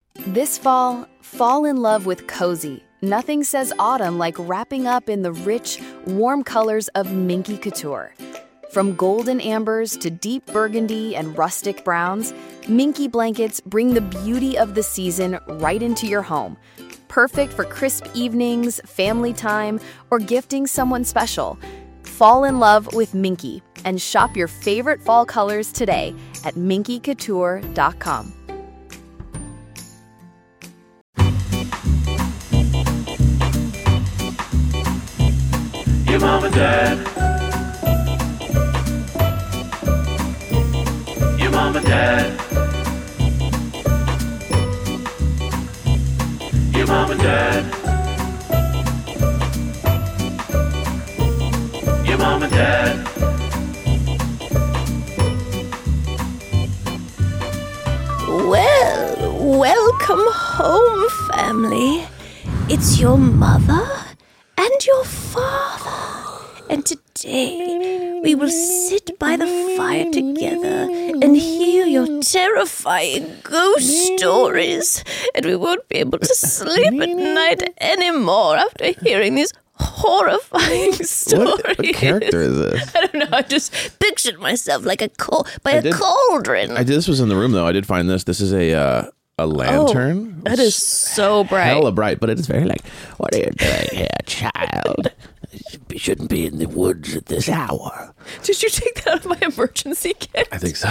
This fall in love with cozy. Nothing says autumn like wrapping up in the rich, warm colors of Minky Couture. From golden ambers to deep burgundy and rustic browns, Minky blankets bring the beauty of the season right into your home. Perfect for crisp evenings, family time, or gifting someone special. Fall in love with Minky and shop your favorite fall colors today at minkycouture.com. Your mom and dad. Your mom and dad. Your mom and dad. Your mom and dad. Well, welcome home, family. It's your mother and your father. And today, we will sit by the fire together and hear your terrifying ghost stories. And we won't be able to sleep at night anymore after hearing these horrifying stories. What character is this? I don't know. I just pictured myself like a cauldron. This was in the room, though. I did find this. This is a lantern. Oh, that is so bright. Hella bright, but it is very like, what are you doing here, child? You shouldn't be in the woods at this hour. Did you take that out of my emergency kit? I think so.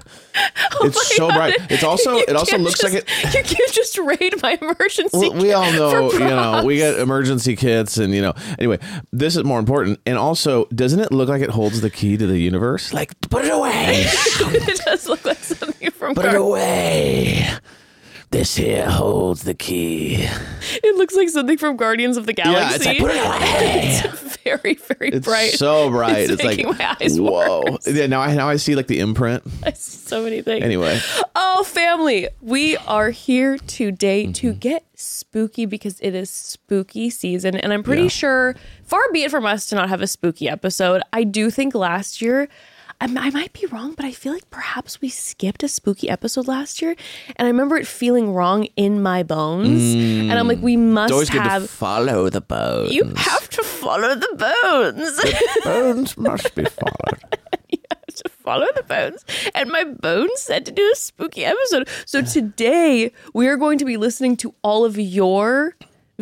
It's so bright. It also looks like it. You can't just raid my emergency kit. We all know, we get emergency kits and, anyway, this is more important. And also, doesn't it look like it holds the key to the universe? Like, put it away. It does look like something from Put it away. This here holds the key. It looks like something from Guardians of the Galaxy. Yeah, it's like, put it away. It's very, very bright. It's so bright. It's like, my eyes whoa. worse. Yeah, now I see like the imprint. I see so many things. Anyway. Oh, family. We are here today to get spooky because it is spooky season. And I'm pretty sure, far be it from us to not have a spooky episode. I do think last year, I might be wrong, but I feel like perhaps we skipped a spooky episode last year. And I remember it feeling wrong in my bones. And I'm like, we must It's always have. good to follow the bones. You have to follow the bones. The bones must be followed. You have to follow the bones. And my bones said to do a spooky episode. So today we are going to be listening to all of your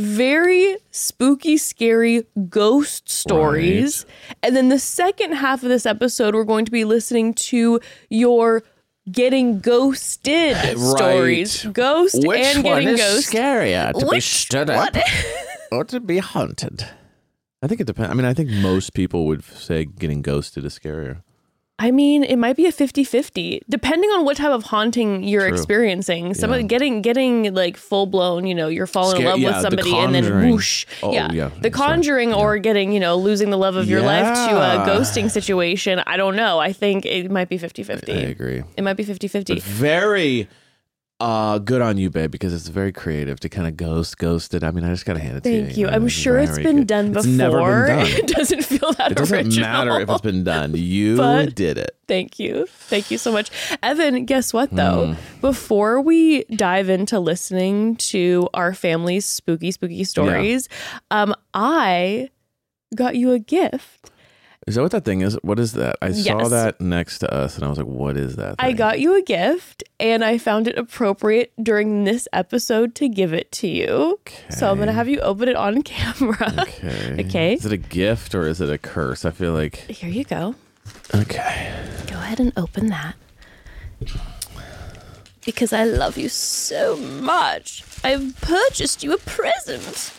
very spooky, scary ghost stories. Right. And then the second half of this episode, we're going to be listening to your getting ghosted stories. Ghost Which and one getting is ghosted. scarier, to be Which stood up or to be haunted? I think it depends. I mean, I think most people would say getting ghosted is scarier. I mean, it might be a 50-50, depending on what type of haunting you're experiencing. Some of getting like full blown, you're falling in love with somebody and then whoosh. The Conjuring or getting, losing the love of your life to a ghosting situation. I don't know. I think it might be 50-50. I agree. It might be 50-50. But very good on you, babe, because it's very creative to kind of ghosted. I mean, I just got to hand it to you. Thank you. I'm sure it's been done before. It's never been done. It doesn't feel that original. It doesn't matter if it's been done. You did it. Thank you. Thank you so much. Evan, guess what, though? Before we dive into listening to our family's spooky stories, I got you a gift. Is that what that thing is? What is that? I saw that next to us and I was like, what is that thing? I got you a gift and I found it appropriate during this episode to give it to you. Okay. So I'm going to have you open it on camera. Okay. Is it a gift or is it a curse? I feel like... Here you go. Okay. Go ahead and open that. Because I love you so much. I've purchased you a present.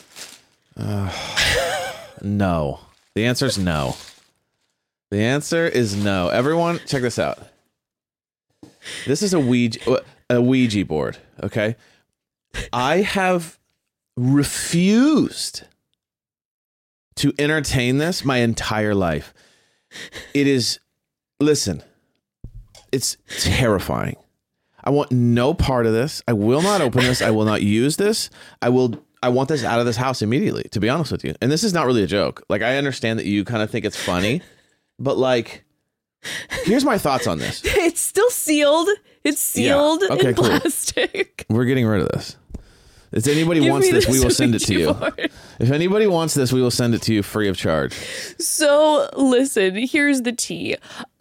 No. The answer is no. The answer is no. Everyone, check this out. This is a Ouija board, okay? I have refused to entertain this my entire life. It is, listen, it's terrifying. I want no part of this. I will not open this. I will not use this. I want this out of this house immediately, to be honest with you. And this is not really a joke. Like, I understand that you kind of think it's funny, but like, here's my thoughts on this. It's still sealed. It's sealed Okay, in cool. plastic. We're getting rid of this. If anybody Give wants me this, we this will send it to Ouija you. board. If anybody wants this, we will send it to you free of charge. So listen, here's the tea.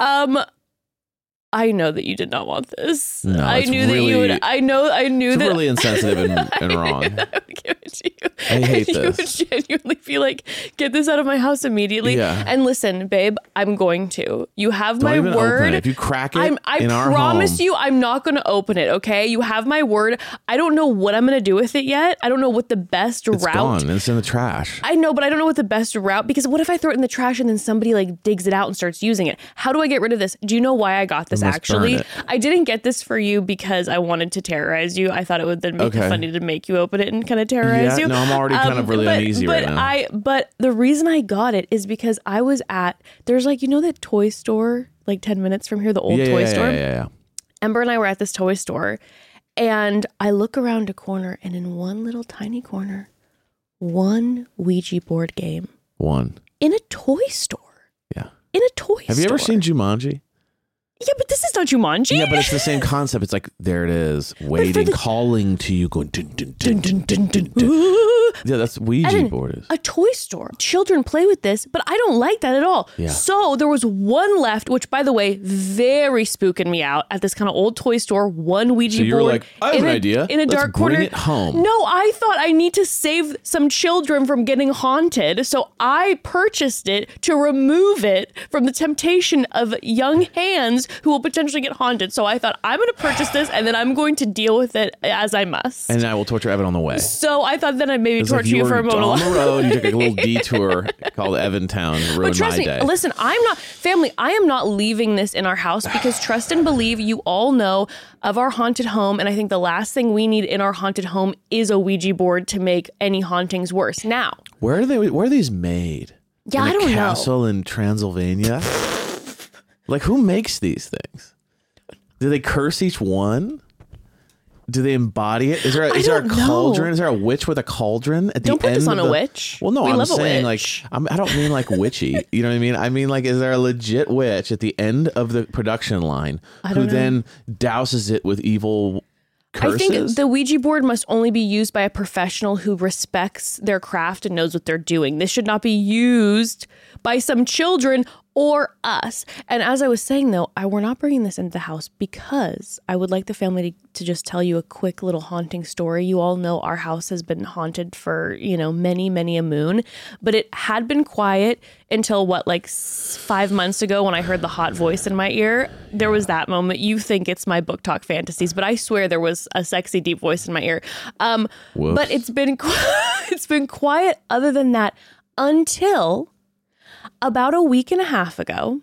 I know that you did not want this. No, I it's knew that you really- would. I knew It's that. really insensitive and wrong. I would give it to you. I hate You this. would genuinely be like, get this out of my house immediately. Yeah. And listen, babe, I'm going to. You have Don't my even word. open it. If you crack it I in our promise home, you, I'm not going to open it. Okay, you have my word. I don't know what I'm going to do with it yet. I don't know what the best it's route. gone. It's in the trash. I know, but I don't know what the best route, because what if I throw it in the trash and then somebody like digs it out and starts using it? How do I get rid of this? Do you know why I got this? You must Actually, burn it. I didn't get this for you because I wanted to terrorize you. I thought it would then make it Okay. funny to make you open it and kind of terrorize Yeah, you. no, I'm already kind of really uneasy right now. But the reason I got it is because I was there's like, you know, that toy store like 10 minutes from here, the old toy store. Yeah. Ember and I were at this toy store, and I look around a corner, and in one little tiny corner, one Ouija board game One. in a toy store. Yeah. In a toy store. Have you ever seen Jumanji? Yeah, but this is not Jumanji. Yeah, but it's the same concept. It's like, there it is, waiting, calling to you, going dun, dun, dun, dun, dun, dun, dun. Yeah, that's Ouija And board is. a toy store. Children play with this, but I don't like that at all. Yeah. So there was one left, which, by the way, very spooking me out at this kind of old toy store. One Ouija So you were board. like, I have an idea. In a Let's dark corner. bring it home. No, I thought I need to save some children from getting haunted. So I purchased it to remove it from the temptation of young hands who will potentially get haunted. So I thought, I'm going to purchase this and then I'm going to deal with it as I must. And I will torture Evan on the way. So I thought then I'd maybe It's like torture you for a moment. on the road. You took a little detour called Evantown to ruin But trust my me, day. listen, family, I am not leaving this in our house because trust and believe, you all know of our haunted home. And I think the last thing we need in our haunted home is a Ouija board to make any hauntings worse. Now, Where are these made? Yeah, in I don't know. a castle in Transylvania? Like, who makes these things? Do they curse each one? Do they embody it? Is there a don't know. cauldron? Is there a witch with a cauldron at the Don't put end this on of a the- witch. Well, no, We I'm love a saying witch. I don't mean like witchy. You know what I mean? I mean like, is there a legit witch at the end of the production line who don't know. then douses it with evil curses? I think the Ouija board must only be used by a professional who respects their craft and knows what they're doing. This should not be used by some children or us. And as I was saying, though, we're not bringing this into the house because I would like the family to just tell you a quick little haunting story. You all know our house has been haunted for, many, many a moon, but it had been quiet until 5 months ago when I heard the hot voice in my ear. There was that moment. You think it's my book talk fantasies, but I swear there was a sexy deep voice in my ear. Whoops. But it's been quiet other than that until about a week and a half ago.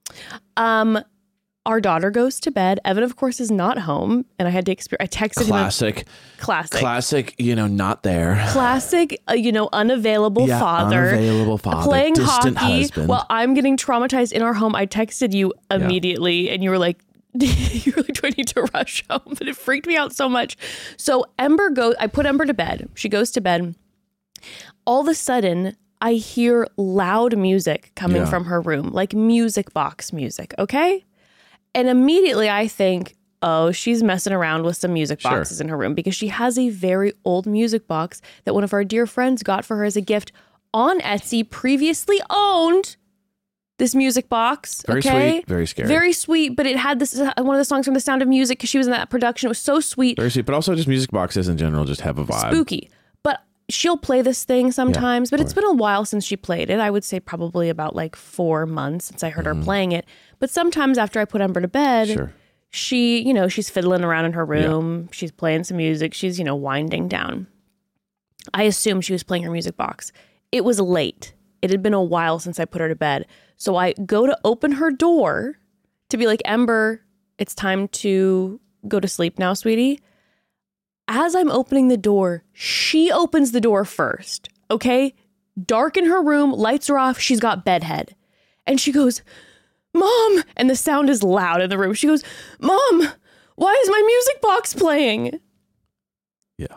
Our daughter goes to bed. Evan, of course, is not home, and I had to I texted Classic. him. Classic. Not there. Classic, unavailable Yeah, father. unavailable father, Playing distant hockey husband. while I'm getting traumatized in our home. I texted you immediately, and you were like, do I need to rush home? But it freaked me out so much. So I put Ember to bed. She goes to bed. All of a sudden, I hear loud music coming Yeah. from her room, like music box music, okay? And immediately I think, oh, she's messing around with some music Sure. boxes in her room because she has a very old music box that one of our dear friends got for her as a gift on Etsy, previously owned this music box. Very okay? sweet, very scary. Very sweet, but it had this one of the songs from The Sound of Music because she was in that production. It was so sweet. Very sweet, but also just music boxes in general just have a vibe. Spooky. But she'll play this thing sometimes, Yeah, but of it's been a while since she played it. I would say probably about 4 months since I heard her playing it. But sometimes after I put Ember to bed, Sure. she, she's fiddling around in her room. She's playing some music. She's, winding down. I assumed she was playing her music box. It was late. It had been a while since I put her to bed. So I go to open her door to be like, Ember, it's time to go to sleep now, sweetie. As I'm opening the door, she opens the door first, okay? Dark in her room, lights are off, she's got bedhead. And she goes, Mom! And the sound is loud in the room. She goes, Mom, why is my music box playing? Yeah.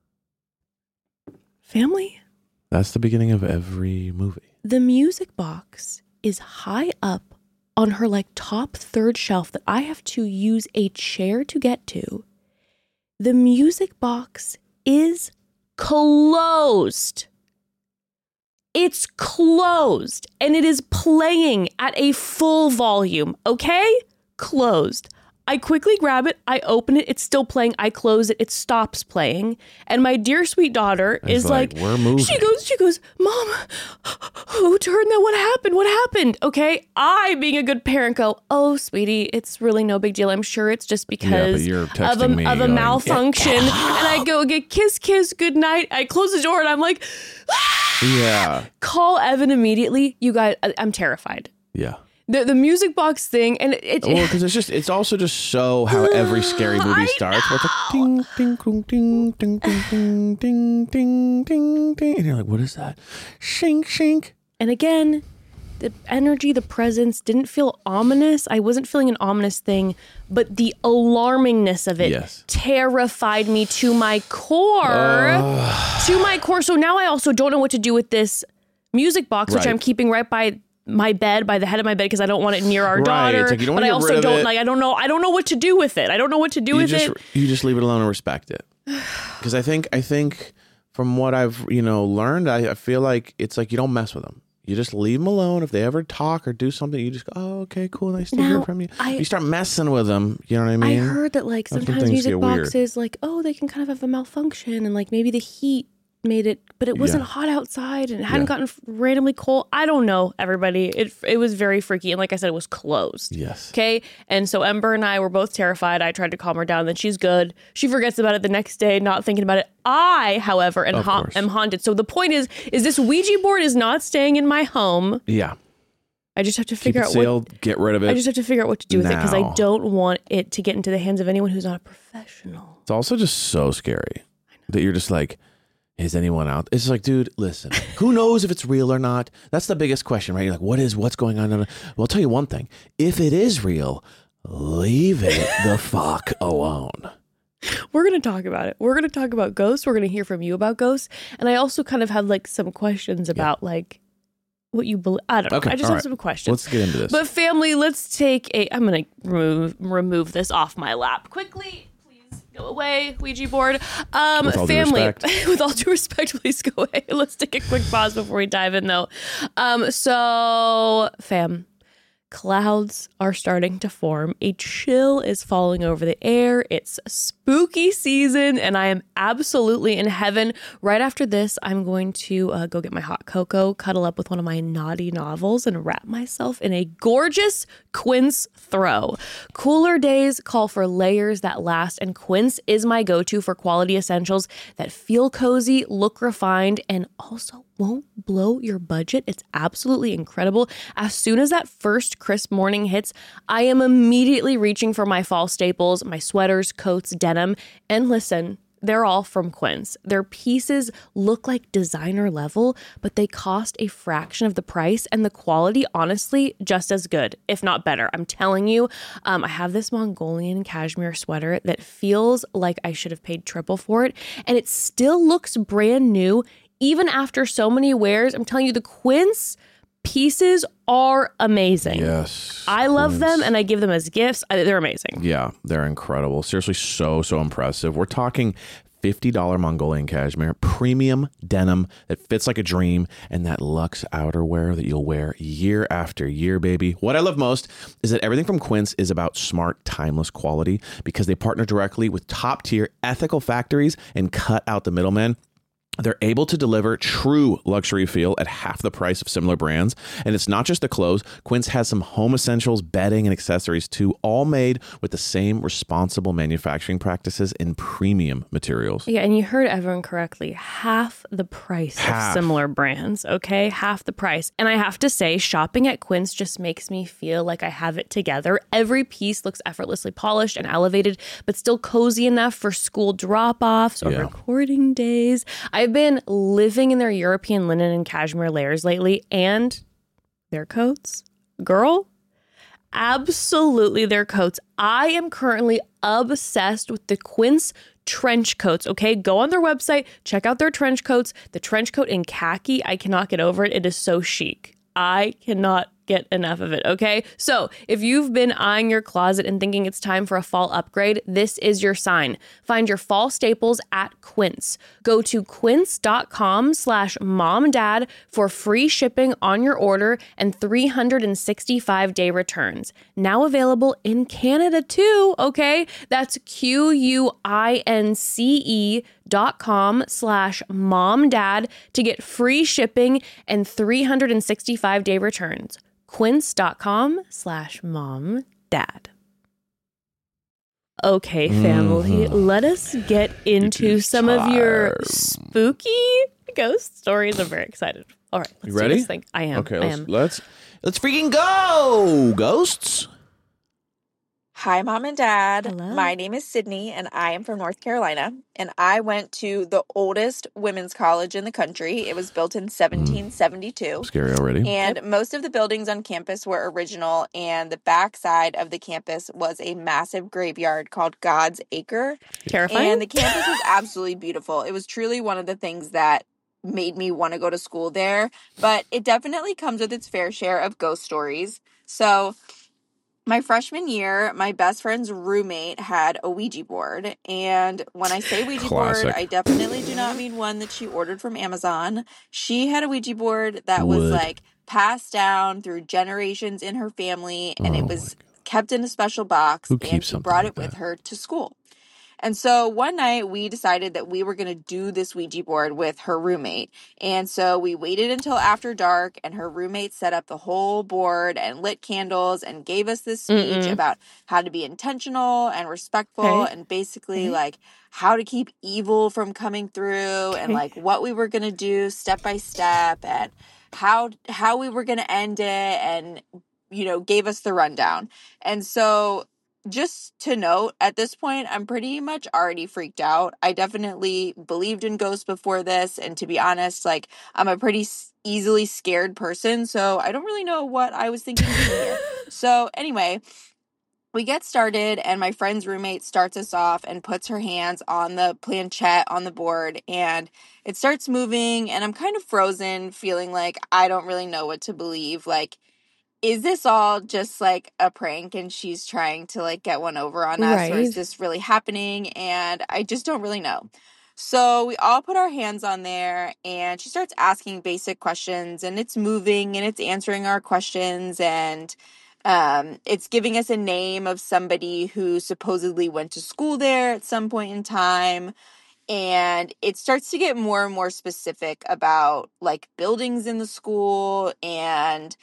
Family, That's the beginning of every movie. the music box is high up on her like top third shelf that I have to use a chair to get to, the music box is closed. It's closed and it is playing at a full volume, okay? Closed. I quickly grab it, I open it, it's still playing, I close it, it stops playing. And my dear sweet daughter is like, we're moving. She goes, Mom, who turned that? What happened? Okay, I, being a good parent, go, oh, sweetie, it's really no big deal. I'm sure it's just because you're of texting me, a going, malfunction. And I go, get kiss, good night. I close the door and I'm like, Yeah. Call Evan immediately. You guys, I'm terrified. Yeah. The music box thing, and well, because it's also just so how every scary movie starts. Where it's like ding, ding, ding, ding, ding, ding, ding, ding, ding, ding, and you're like, what is that? Shink, shink. And again, the energy, the presence didn't feel ominous. I wasn't feeling an ominous thing, but the alarmingness of it terrified me to my core. To my core. So now I also don't know what to do with this music box, which I'm keeping right by my bed, by the head of my bed, because I don't want it near our daughter. It's like you don't but want I to also get rid don't of it. like. I don't know what to do with it. I don't know what to do with it. You just leave it alone and respect it. Because I think from what I've learned, I feel like it's like you don't mess with them. You just leave them alone. If they ever talk or do something, you just go, oh, okay, cool, nice to hear from you. You start messing with them. You know what I mean? I heard that like sometimes music boxes, like, oh, they can kind of have a malfunction, and like maybe the heat made it, but it wasn't hot outside and it hadn't gotten randomly cold. I don't know, everybody. It was very freaky, and like I said, it was closed. Yes. Okay. And so Ember and I were both terrified. I tried to calm her down, then she's good. She forgets about it the next day, not thinking about it. I, however, am haunted. So the point is this Ouija board is not staying in my home. Yeah. I just have to figure out get rid of it. I just have to figure out what to do with it, because I don't want it to get into the hands of anyone who's not a professional. It's also just so scary that you're just like, is anyone out? It's like, dude, listen, who knows if it's real or not? That's the biggest question, right? You're like, what's going on? Well, I'll tell you one thing. If it is real, leave it the fuck alone. We're going to talk about it. We're going to talk about ghosts. We're going to hear from you about ghosts. And I also kind of have like some questions about like what you believe. I don't know. I just have some questions. Let's get into this. But family, let's take I'm going to remove this off my lap quickly. Go away, Ouija board. Family, with all due respect, please go away. Let's take a quick pause before we dive in, though. So, fam, clouds are starting to form. A chill is falling over the air. It's spooky season, and I am absolutely in heaven. Right after this, I'm going to go get my hot cocoa, cuddle up with one of my naughty novels, and wrap myself in a gorgeous quince throw. Cooler days call for layers that last, and quince is my go-to for quality essentials that feel cozy, look refined, and also won't blow your budget. It's absolutely incredible. As soon as that first crisp morning hits, I am immediately reaching for my fall staples, my sweaters, coats, denim, and listen, they're all from Quince. Their pieces look like designer level, but they cost a fraction of the price, and the quality, honestly, just as good, if not better. I'm telling you, I have this Mongolian cashmere sweater that feels like I should have paid triple for it, and it still looks brand new, even after so many wears. I'm telling you, the Quince pieces are amazing. Yes. I love them, and I give them as gifts. They're amazing. Yeah, they're incredible. Seriously, so impressive. We're talking $50 Mongolian cashmere, premium denim that fits like a dream, and that luxe outerwear that you'll wear year after year, baby. What I love most is that everything from Quince is about smart, timeless quality, because they partner directly with top-tier ethical factories and cut out the middlemen. They're able to deliver true luxury feel at half the price of similar brands. And it's not just the clothes. Quince has some home essentials, bedding, and accessories too, all made with the same responsible manufacturing practices and premium materials. Yeah, and you heard everyone correctly. Half the price of similar brands, okay? Half the price. And I have to say, shopping at Quince just makes me feel like I have it together. Every piece looks effortlessly polished and elevated, but still cozy enough for school drop-offs or recording days. I've been living in their European linen and cashmere layers lately, and their coats, girl, absolutely their coats. I am currently obsessed with the Quince trench coats, okay? Go on their website, check out their trench coats. The trench coat in khaki, I cannot get over it. It is so chic. I cannot get enough of it, okay? So if you've been eyeing your closet and thinking it's time for a fall upgrade, this is your sign. Find your fall staples at Quince. Go to quince.com/momdad for free shipping on your order and 365-day returns. Now available in Canada too, okay? That's QUINCE.com/momdad to get free shipping and 365-day returns. Quince.com/momdad. Okay, family, let us get into some of your spooky ghost stories. I'm very excited. All right, let's You ready? do this thing. I am. Okay, I am. let's freaking go, ghosts. Hi, Mom and Dad. Hello. My name is Sydney, and I am from North Carolina. And I went to the oldest women's college in the country. It was built in 1772. Scary already. And most of the buildings on campus were original, and the backside of the campus was a massive graveyard called God's Acre. Terrifying. And the campus was absolutely beautiful. It was truly one of the things that made me want to go to school there, but it definitely comes with its fair share of ghost stories. So my freshman year, my best friend's roommate had a Ouija board. And when I say Ouija board, Classic. I definitely do not mean one that she ordered from Amazon. She had a Ouija board that was Wood. like passed down through generations in her family, and it was kept in a special box, Who and keeps she something brought like it with that? her to school. And so one night we decided that we were going to do this Ouija board with her roommate. And so we waited until after dark, and her roommate set up the whole board and lit candles and gave us this speech about how to be intentional and respectful Okay. and basically like how to keep evil from coming through and like what we were going to do step by step and how we were going to end it, and gave us the rundown. And so just to note, at this point, I'm pretty much already freaked out. I definitely believed in ghosts before this, and to be honest, like, I'm a pretty easily scared person, so I don't really know what I was thinking being here. So anyway, we get started, and my friend's roommate starts us off and puts her hands on the planchette on the board, and it starts moving, and I'm kind of frozen, feeling like I don't really know what to believe. Like, is this all just like a prank and she's trying to like get one over on us, or is Right. this really happening? And I just don't really know. So we all put our hands on there, and she starts asking basic questions, and it's moving and it's answering our questions, and it's giving us a name of somebody who supposedly went to school there at some point in time. And it starts to get more and more specific about like buildings in the school and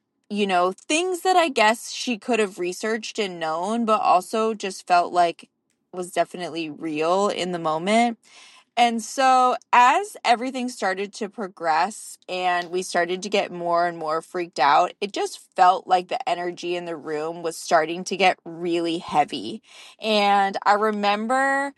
things that I guess she could have researched and known, but also just felt like was definitely real in the moment. And so as everything started to progress and we started to get more and more freaked out, it just felt like the energy in the room was starting to get really heavy. And I remember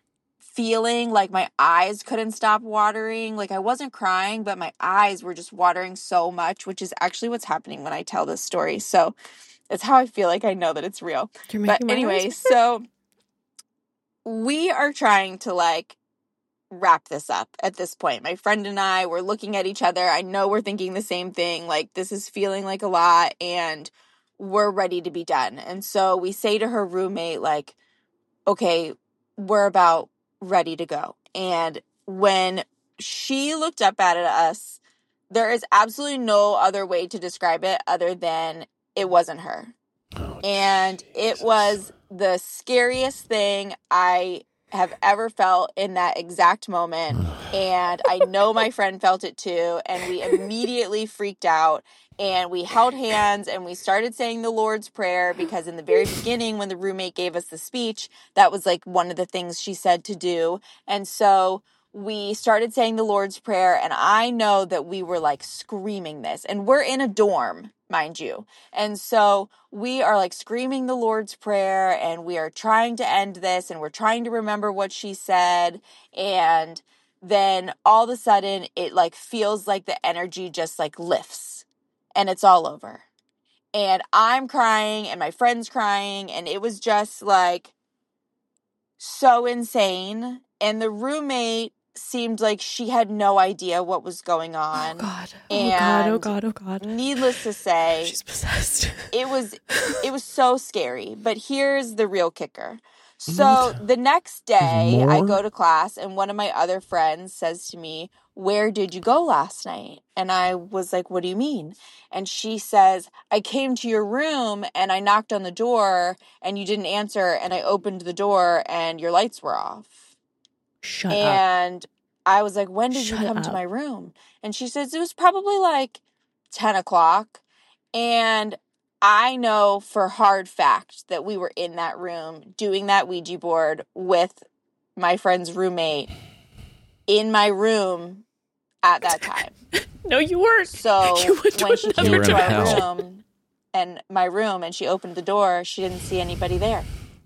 feeling like my eyes couldn't stop watering. Like I wasn't crying, but my eyes were just watering so much, which is actually what's happening when I tell this story. So it's how I feel like I know that it's real. You're But making my anyway, eyes- so we are trying to like wrap this up at this point. My friend and I were looking at each other. I know we're thinking the same thing. Like this is feeling like a lot, and we're ready to be done. And so we say to her roommate, like, okay, we're about ready to go. And when she looked up at us, there is absolutely no other way to describe it other than it wasn't her. And it was the scariest thing I have ever felt in that exact moment. And I know my friend felt it too. And we immediately freaked out. And we held hands and we started saying the Lord's Prayer, because in the very beginning, when the roommate gave us the speech, that was like one of the things she said to do. And so we started saying the Lord's Prayer, and I know that we were like screaming this, and we're in a dorm, mind you. And so we are like screaming the Lord's Prayer, and we are trying to end this, and we're trying to remember what she said. And then all of a sudden it like feels like the energy just like lifts. And it's all over. And I'm crying and my friend's crying. And it was just like so insane. And the roommate seemed like she had no idea what was going on. Oh God. And Oh God. Oh God. needless to say, She's possessed. it was so scary. But here's the real kicker. So the next day I more? go to class and one of my other friends says to me, "Where did you go last night?" And I was like, "What do you mean?" And she says, "I came to your room and I knocked on the door and you didn't answer, and I opened the door and your lights were off." Shut up. And I was like, "When did you Shut come to up. my room?" And she says, "It was probably like 10 o'clock. And I know for hard fact that we were in that room doing that Ouija board with my friend's roommate in my room at that time." No, you weren't. So You went to when she another You were came in to our hell. room and my room and she opened the door, she didn't see anybody there.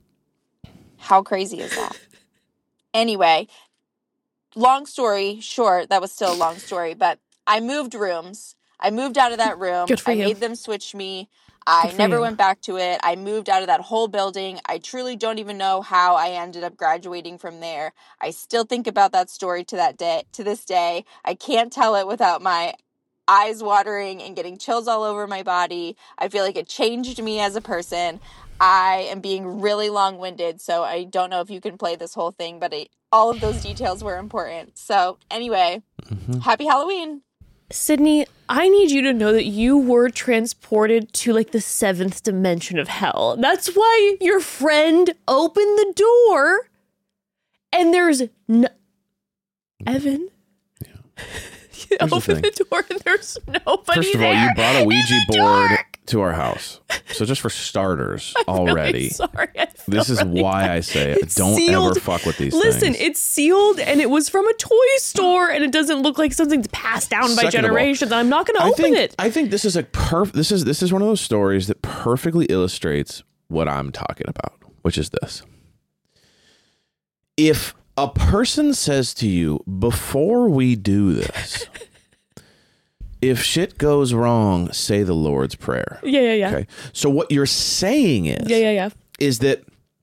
How crazy is that? Anyway, long story short, that was still a long story, but I moved rooms. I moved out of that room. Good for I you. made them switch me. I Good for never you. went back to it. I moved out of that whole building. I truly don't even know how I ended up graduating from there. I still think about that story to this day. I can't tell it without my eyes watering and getting chills all over my body. I feel like it changed me as a person. I am being really long-winded, so I don't know if you can play this whole thing, but all of those details were important. So anyway, happy Halloween. Sydney, I need you to know that you were transported to like the 7th dimension of hell. That's why your friend opened the door and there's no... Evan? You Here's the opened thing. the door and there's nobody First of all, there. you brought a in Ouija the board dark. to our house. So just for starters, Really already, sorry. I feel this is really why bad. I say It's don't sealed. ever fuck with these Listen, things. it's sealed and it was from a toy store and it doesn't look like something's passed down by Second of all, generations. I'm not going to open it. I think this is this is one of those stories that perfectly illustrates what I'm talking about, which is this. If a person says to you, before we do this, if shit goes wrong, say the Lord's Prayer. Yeah. Okay. So what you're saying is, Yeah. is that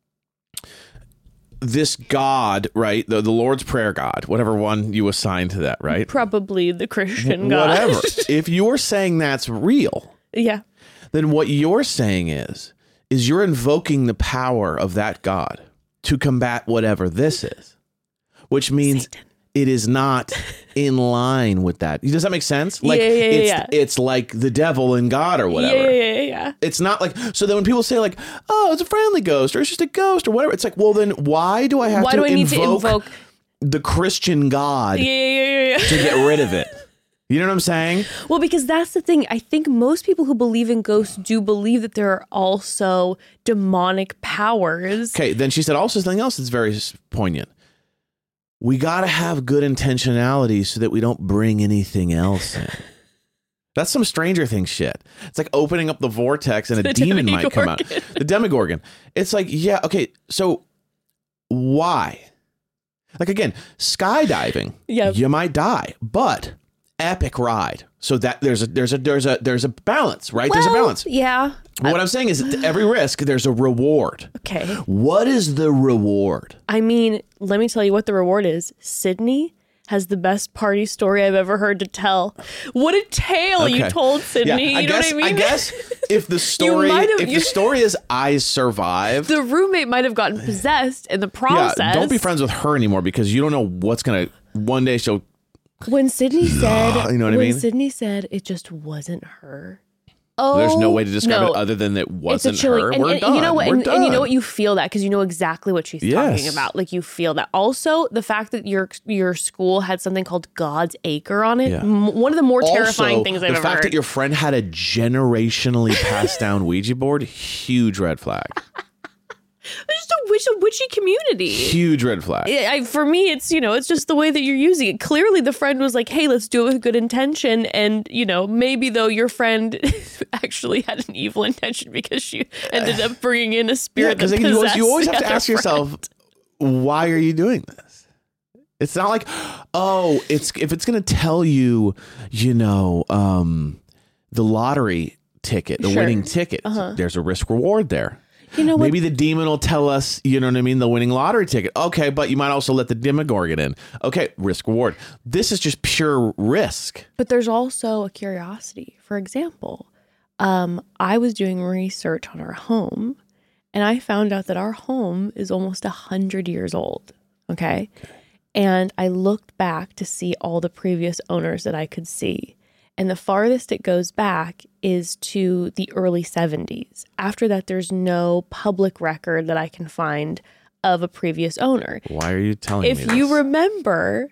this God, right? The Lord's Prayer God, whatever one you assign to that, right? Probably the Christian God. Whatever. If you're saying that's real, Yeah. then what you're saying is you're invoking the power of that God to combat whatever this is, which means Satan. it is not in line with that. Does that make sense? Like Yeah. it's like the devil and God or whatever. Yeah. It's not like, so then when people say like, oh, it's a friendly ghost or it's just a ghost or whatever, it's like, well, then why do I have Why to do I need to invoke? the Christian God Yeah. to get rid of it? You know what I'm saying? Well, because that's the thing. I think most people who believe in ghosts do believe that there are also demonic powers. Okay, then she said also something else that's very poignant. We got to have good intentionality so that we don't bring anything else in. That's some Stranger Things shit. It's like opening up the vortex and a The demon might come out. Demogorgon. The Demogorgon. It's like, yeah, okay, so why? Like again, skydiving, Yeah. you might die, but epic ride. So that there's a balance, right? There's a balance. Yeah. What I'm saying is at every risk, there's a reward. Okay. What is the reward? I mean, let me tell you what the reward is. Sydney has the best party story I've ever heard to tell. What a tale you Okay. told Sydney. You know what I mean? I guess if the story might have- the story is I survived. The roommate might have gotten possessed in the process. Yeah, don't be friends with her anymore because you don't know what's gonna. One day she'll. When Sydney said, You know what I when mean? Sydney said it just wasn't her. Oh, There's no way to describe no. it other than it It's wasn't a chilling, her. and, We're and done. you know what? We're And you know done. what? You feel that because you know exactly what she's talking Yes. about. Like you feel that. Also, the fact that your school had something called God's Acre on it. Yeah. One of the more terrifying Also, things I've the ever fact heard. that your friend had a generationally passed down Ouija board, huge red flag. It's just a witchy community. Huge red flag. For me, it's just the way that you're using it. Clearly, the friend was like, "Hey, let's do it with good intention," and maybe though your friend actually had an evil intention because she ended up bringing in a Yeah, spirit that because possessed you always the have to other ask yourself, friend. why are you doing this? It's not like, oh, if it's going to tell you, the lottery ticket, the Sure. winning ticket, there's a risk reward there. You know what? Maybe the demon will tell us, you know what I mean, the winning lottery ticket. Okay, but you might also let the Demogorgon in. Okay, risk reward. This is just pure risk. But there's also a curiosity. For example, I was doing research on our home, and I found out that our home is almost 100 years old. Okay. And I looked back to see all the previous owners that I could see. And the farthest it goes back is to the early 70s. After that, there's no public record that I can find of a previous owner. Why are you telling me If this? you remember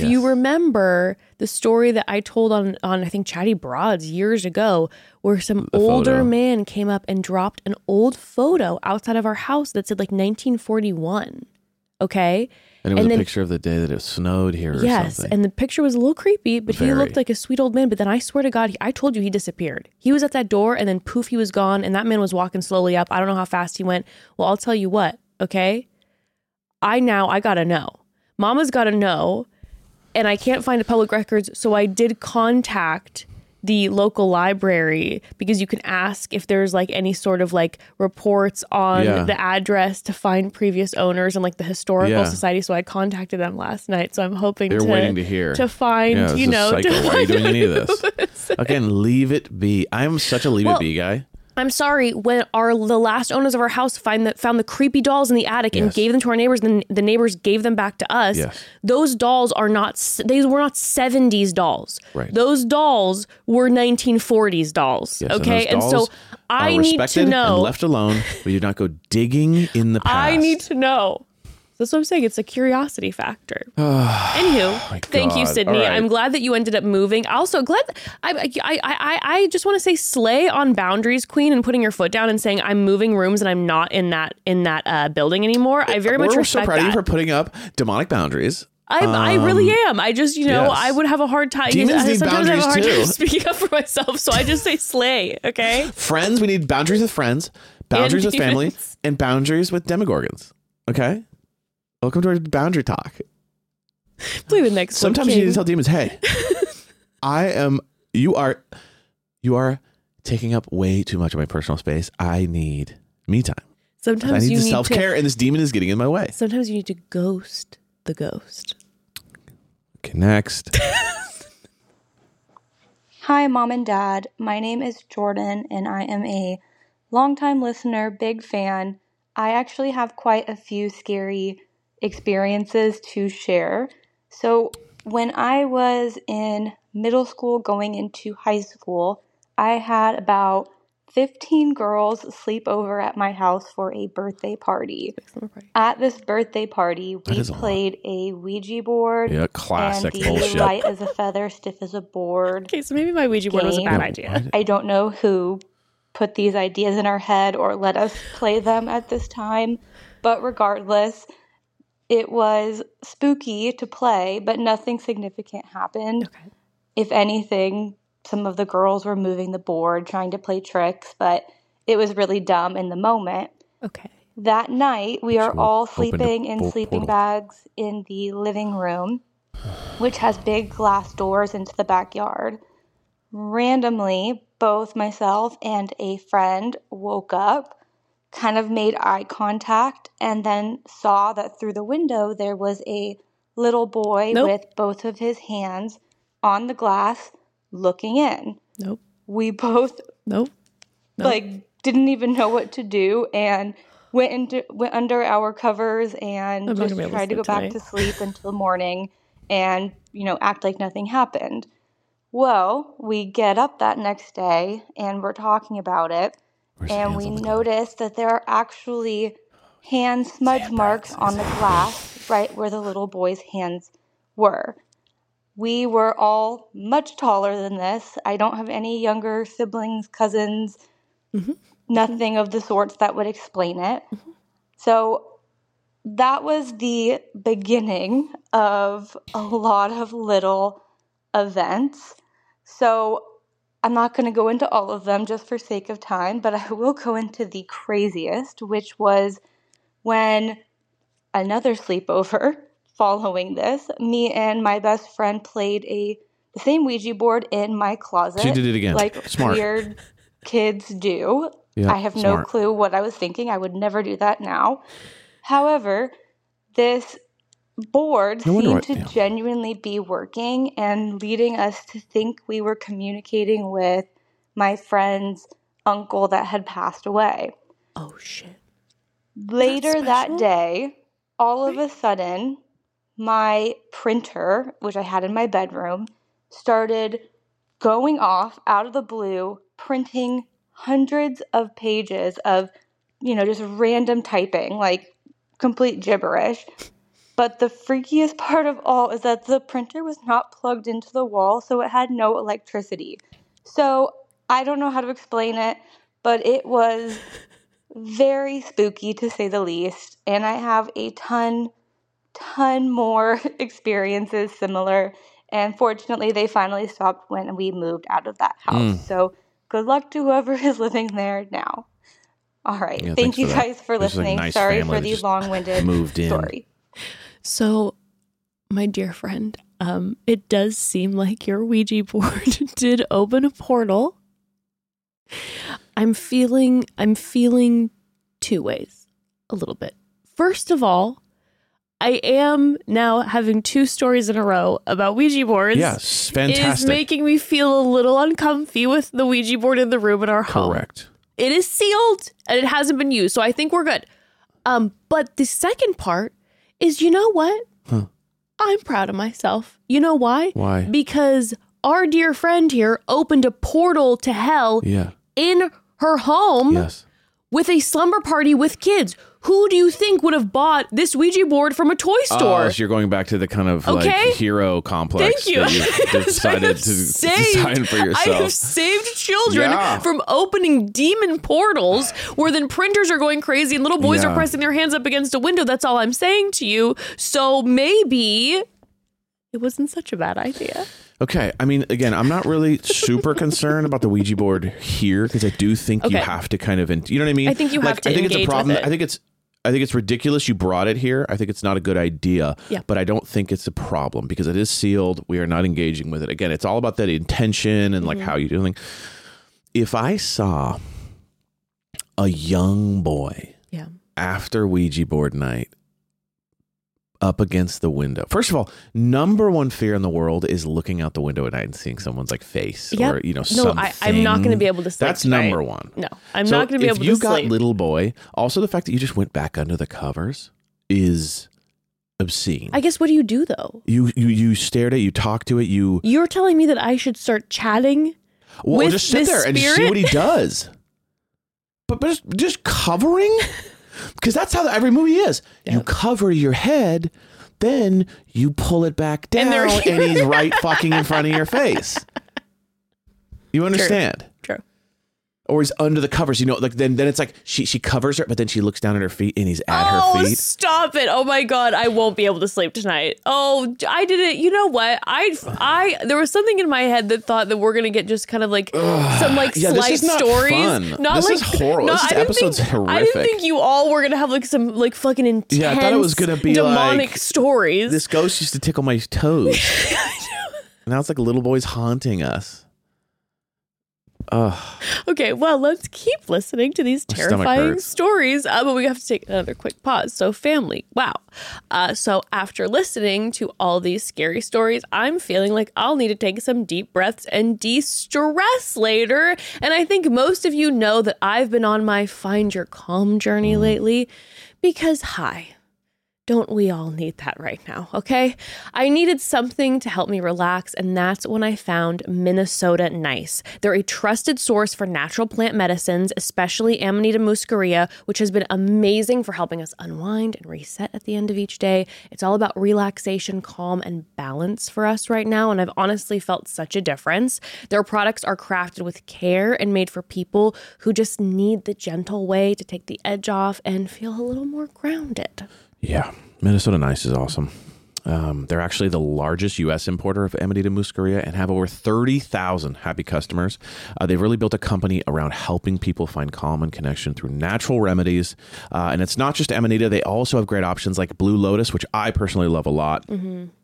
the story that I told on I think Chatty Broads years ago, where some older photo. man came up and dropped an old photo outside of our house that said like 1941. Okay. And it was then- a picture of the day that it snowed here or Yes, something. and the picture was a little creepy, but he Very. looked like a sweet old man. But then I swear to God, I told you he disappeared. He was at that door, and then poof, he was gone, and that man was walking slowly up. I don't know how fast he went. Well, I'll tell you what, okay? I gotta know. Mama's gotta know, and I can't find the public records, so I did contact the local library because you can ask if there's like any sort of like reports on Yeah. the address to find previous owners and like the historical Yeah. society. So I contacted them last night. So I'm hoping They're waiting to hear. to find, Yeah, this you is know, psycho. to Why are you find doing any of this? who this is. Again, leave it be. I'm such a leave Well, it be guy. I'm sorry, when the last owners of our house found the creepy dolls in the attic and Yes. gave them to our neighbors, and the neighbors gave them back to us. Yes. Those dolls were not 70s dolls. Right. Those dolls were 1940s dolls. Yes, okay, and, those so dolls I are need to respected know. and left alone. We do not go digging in the past. I need to know. That's what I'm saying. It's a curiosity factor. Anywho, thank you, God. Sydney. All right. I'm glad that you ended up moving. Also, glad I just want to say slay on boundaries, Queen, and putting your foot down and saying I'm moving rooms and I'm not in that building anymore. I very much We're respect so proud of you that. for putting up demonic boundaries. I really am. I just, yes. I would have a hard time. Demons need Sometimes I have a hard boundaries, time too. speaking up for myself, so I just say slay. Okay. Friends, we need boundaries with friends, boundaries with family, demons. and boundaries with demogorgons. Okay? Welcome to our boundary talk. Play the next one. Sometimes you King. need to tell demons, hey, you are taking up way too much of my personal space. I need me time. Sometimes I need you the need self-care, and this demon is getting in my way. Sometimes you need to ghost the ghost. Okay, next. Hi, Mom and Dad. My name is Jordan, and I am a longtime listener, big fan. I actually have quite a few scary experiences to share. So, when I was in middle school going into high school, I had about 15 girls sleep over at my house for a birthday party. At this birthday party, we is a lot. played a Ouija board. Yeah, classic and the bullshit. light as a feather, stiff as a board. Okay, so maybe my Ouija board was a bad Game. idea. I don't know who put these ideas in our head or let us play them at this time, but regardless, it was spooky to play, but nothing significant happened. Okay. If anything, some of the girls were moving the board, trying to play tricks, but it was really dumb in the moment. Okay. That night, we are all opened a sleeping in sleeping portal. bags in the living room, which has big glass doors into the backyard. Randomly, both myself and a friend woke up, kind of made eye contact, and then saw that through the window there was a little boy Nope. with both of his hands on the glass looking in. Nope. We both Nope. didn't even know what to do and went under our covers and I'm not just gonna be able to tried to go sleep back tonight. to sleep until morning and act like nothing happened. Well, we get up that next day and we're talking about it, Where's the and hands we on the notice that there are actually hand smudge marks on the glass right where the little boy's hands were. We were all much taller than this. I don't have any younger siblings, cousins, nothing of the sorts that would explain it. So that was the beginning of a lot of little events. So I'm not going to go into all of them just for sake of time, but I will go into the craziest, which was when another sleepover following this, me and my best friend played the same Ouija board in my closet. She did it again. Like Smart. weird kids do. Yeah, I have no smart. clue what I was thinking. I would never do that now. However, this board No wonder seemed to yeah. genuinely be working and leading us to think we were communicating with my friend's uncle that had passed away. Oh, shit. Later that special. day, all of a sudden, my printer, which I had in my bedroom, started going off out of the blue, printing hundreds of pages of, just random typing, like complete gibberish. But the freakiest part of all is that the printer was not plugged into the wall, so it had no electricity. So I don't know how to explain it, but it was very spooky to say the least. And I have a ton more experiences similar. And fortunately, they finally stopped when we moved out of that house. So good luck to whoever is living there now. All right. Yeah, Thank thanks you for that. guys for This is like a listening. nice Sorry family for that the just long-winded moved in. story. So, my dear friend, it does seem like your Ouija board did open a portal. I'm feeling two ways, a little bit. First of all, I am now having 2 stories in a row about Ouija boards. Yes, It fantastic. is making me feel a little uncomfy with the Ouija board in the room in our home. Correct. It is sealed and it hasn't been used, so I think we're good. But the second part is, you know what? Huh. I'm proud of myself. You know why? Why? Because our dear friend here opened a portal to hell Yeah. in her home Yes. with a slumber party with kids. Who do you think would have bought this Ouija board from a toy store? Oh, so you're going back to the kind of Okay. like hero complex Thank you. that you've decided to design for yourself. I have saved children Yeah. from opening demon portals where then printers are going crazy and little boys Yeah. are pressing their hands up against a window. That's all I'm saying to you. So maybe it wasn't such a bad idea. Okay. I mean, again, I'm not really super concerned about the Ouija board here because I do think you Okay. have to kind of, you know what I mean? I think you have to I think it's a engage problem. with it. I think it's ridiculous you brought it here. I think it's not a good idea. Yeah. But I don't think it's a problem because it is sealed. We are not engaging with it. Again, it's all about that intention and like how you do things. If I saw a young boy Yeah. after Ouija board night up against the window. First of all, number one fear in the world is looking out the window at night and seeing someone's like face Yep. or, No, something. I'm not going to be able to sleep That's tonight. number one. No, I'm So not going to be able to If you got sleep. little boy, also the fact that you just went back under the covers is obscene. I guess what do you do though? You stared at it, you talked to it, You're telling me that I should start chatting with just sit this there and see spirit? what he does. But just covering? Because that's how every movie is. You cover your head, then you pull it back down, And they're and he's right fucking in front of your face. You understand? True. Or he's under the covers, like then it's like she covers her, but then she looks down at her feet and he's at her feet. Stop it. Oh my God. I won't be able to sleep tonight. Oh, I didn't. You know what? There was something in my head that thought that we're going to get just kind of like some like Yeah, this slight is not stories. fun. Not This like, is horrible. No, This I didn't episode's think, I horrific. didn't think you all were going to have like some like fucking intense Yeah, I thought it was gonna be demonic like, stories. This ghost used to tickle my toes. Now it's like little boys haunting us. Ugh. Okay, well, let's keep listening to these My stomach terrifying hurts. stories, but we have to take another quick pause. So, family, wow. So, after listening to all these scary stories, I'm feeling like I'll need to take some deep breaths and de-stress later. And I think most of you know that I've been on my Find Your Calm journey lately because, don't we all need that right now, okay? I needed something to help me relax, and that's when I found Minnesota Nice. They're a trusted source for natural plant medicines, especially Amanita muscaria, which has been amazing for helping us unwind and reset at the end of each day. It's all about relaxation, calm, and balance for us right now, and I've honestly felt such a difference. Their products are crafted with care and made for people who just need the gentle way to take the edge off and feel a little more grounded. Yeah, Minnesota Nice is awesome. They're actually the largest U.S. importer of Amanita muscaria and have over 30,000 happy customers. They've really built a company around helping people find calm and connection through natural remedies. And it's not just Amanita. They also have great options like Blue Lotus, which I personally love a lot.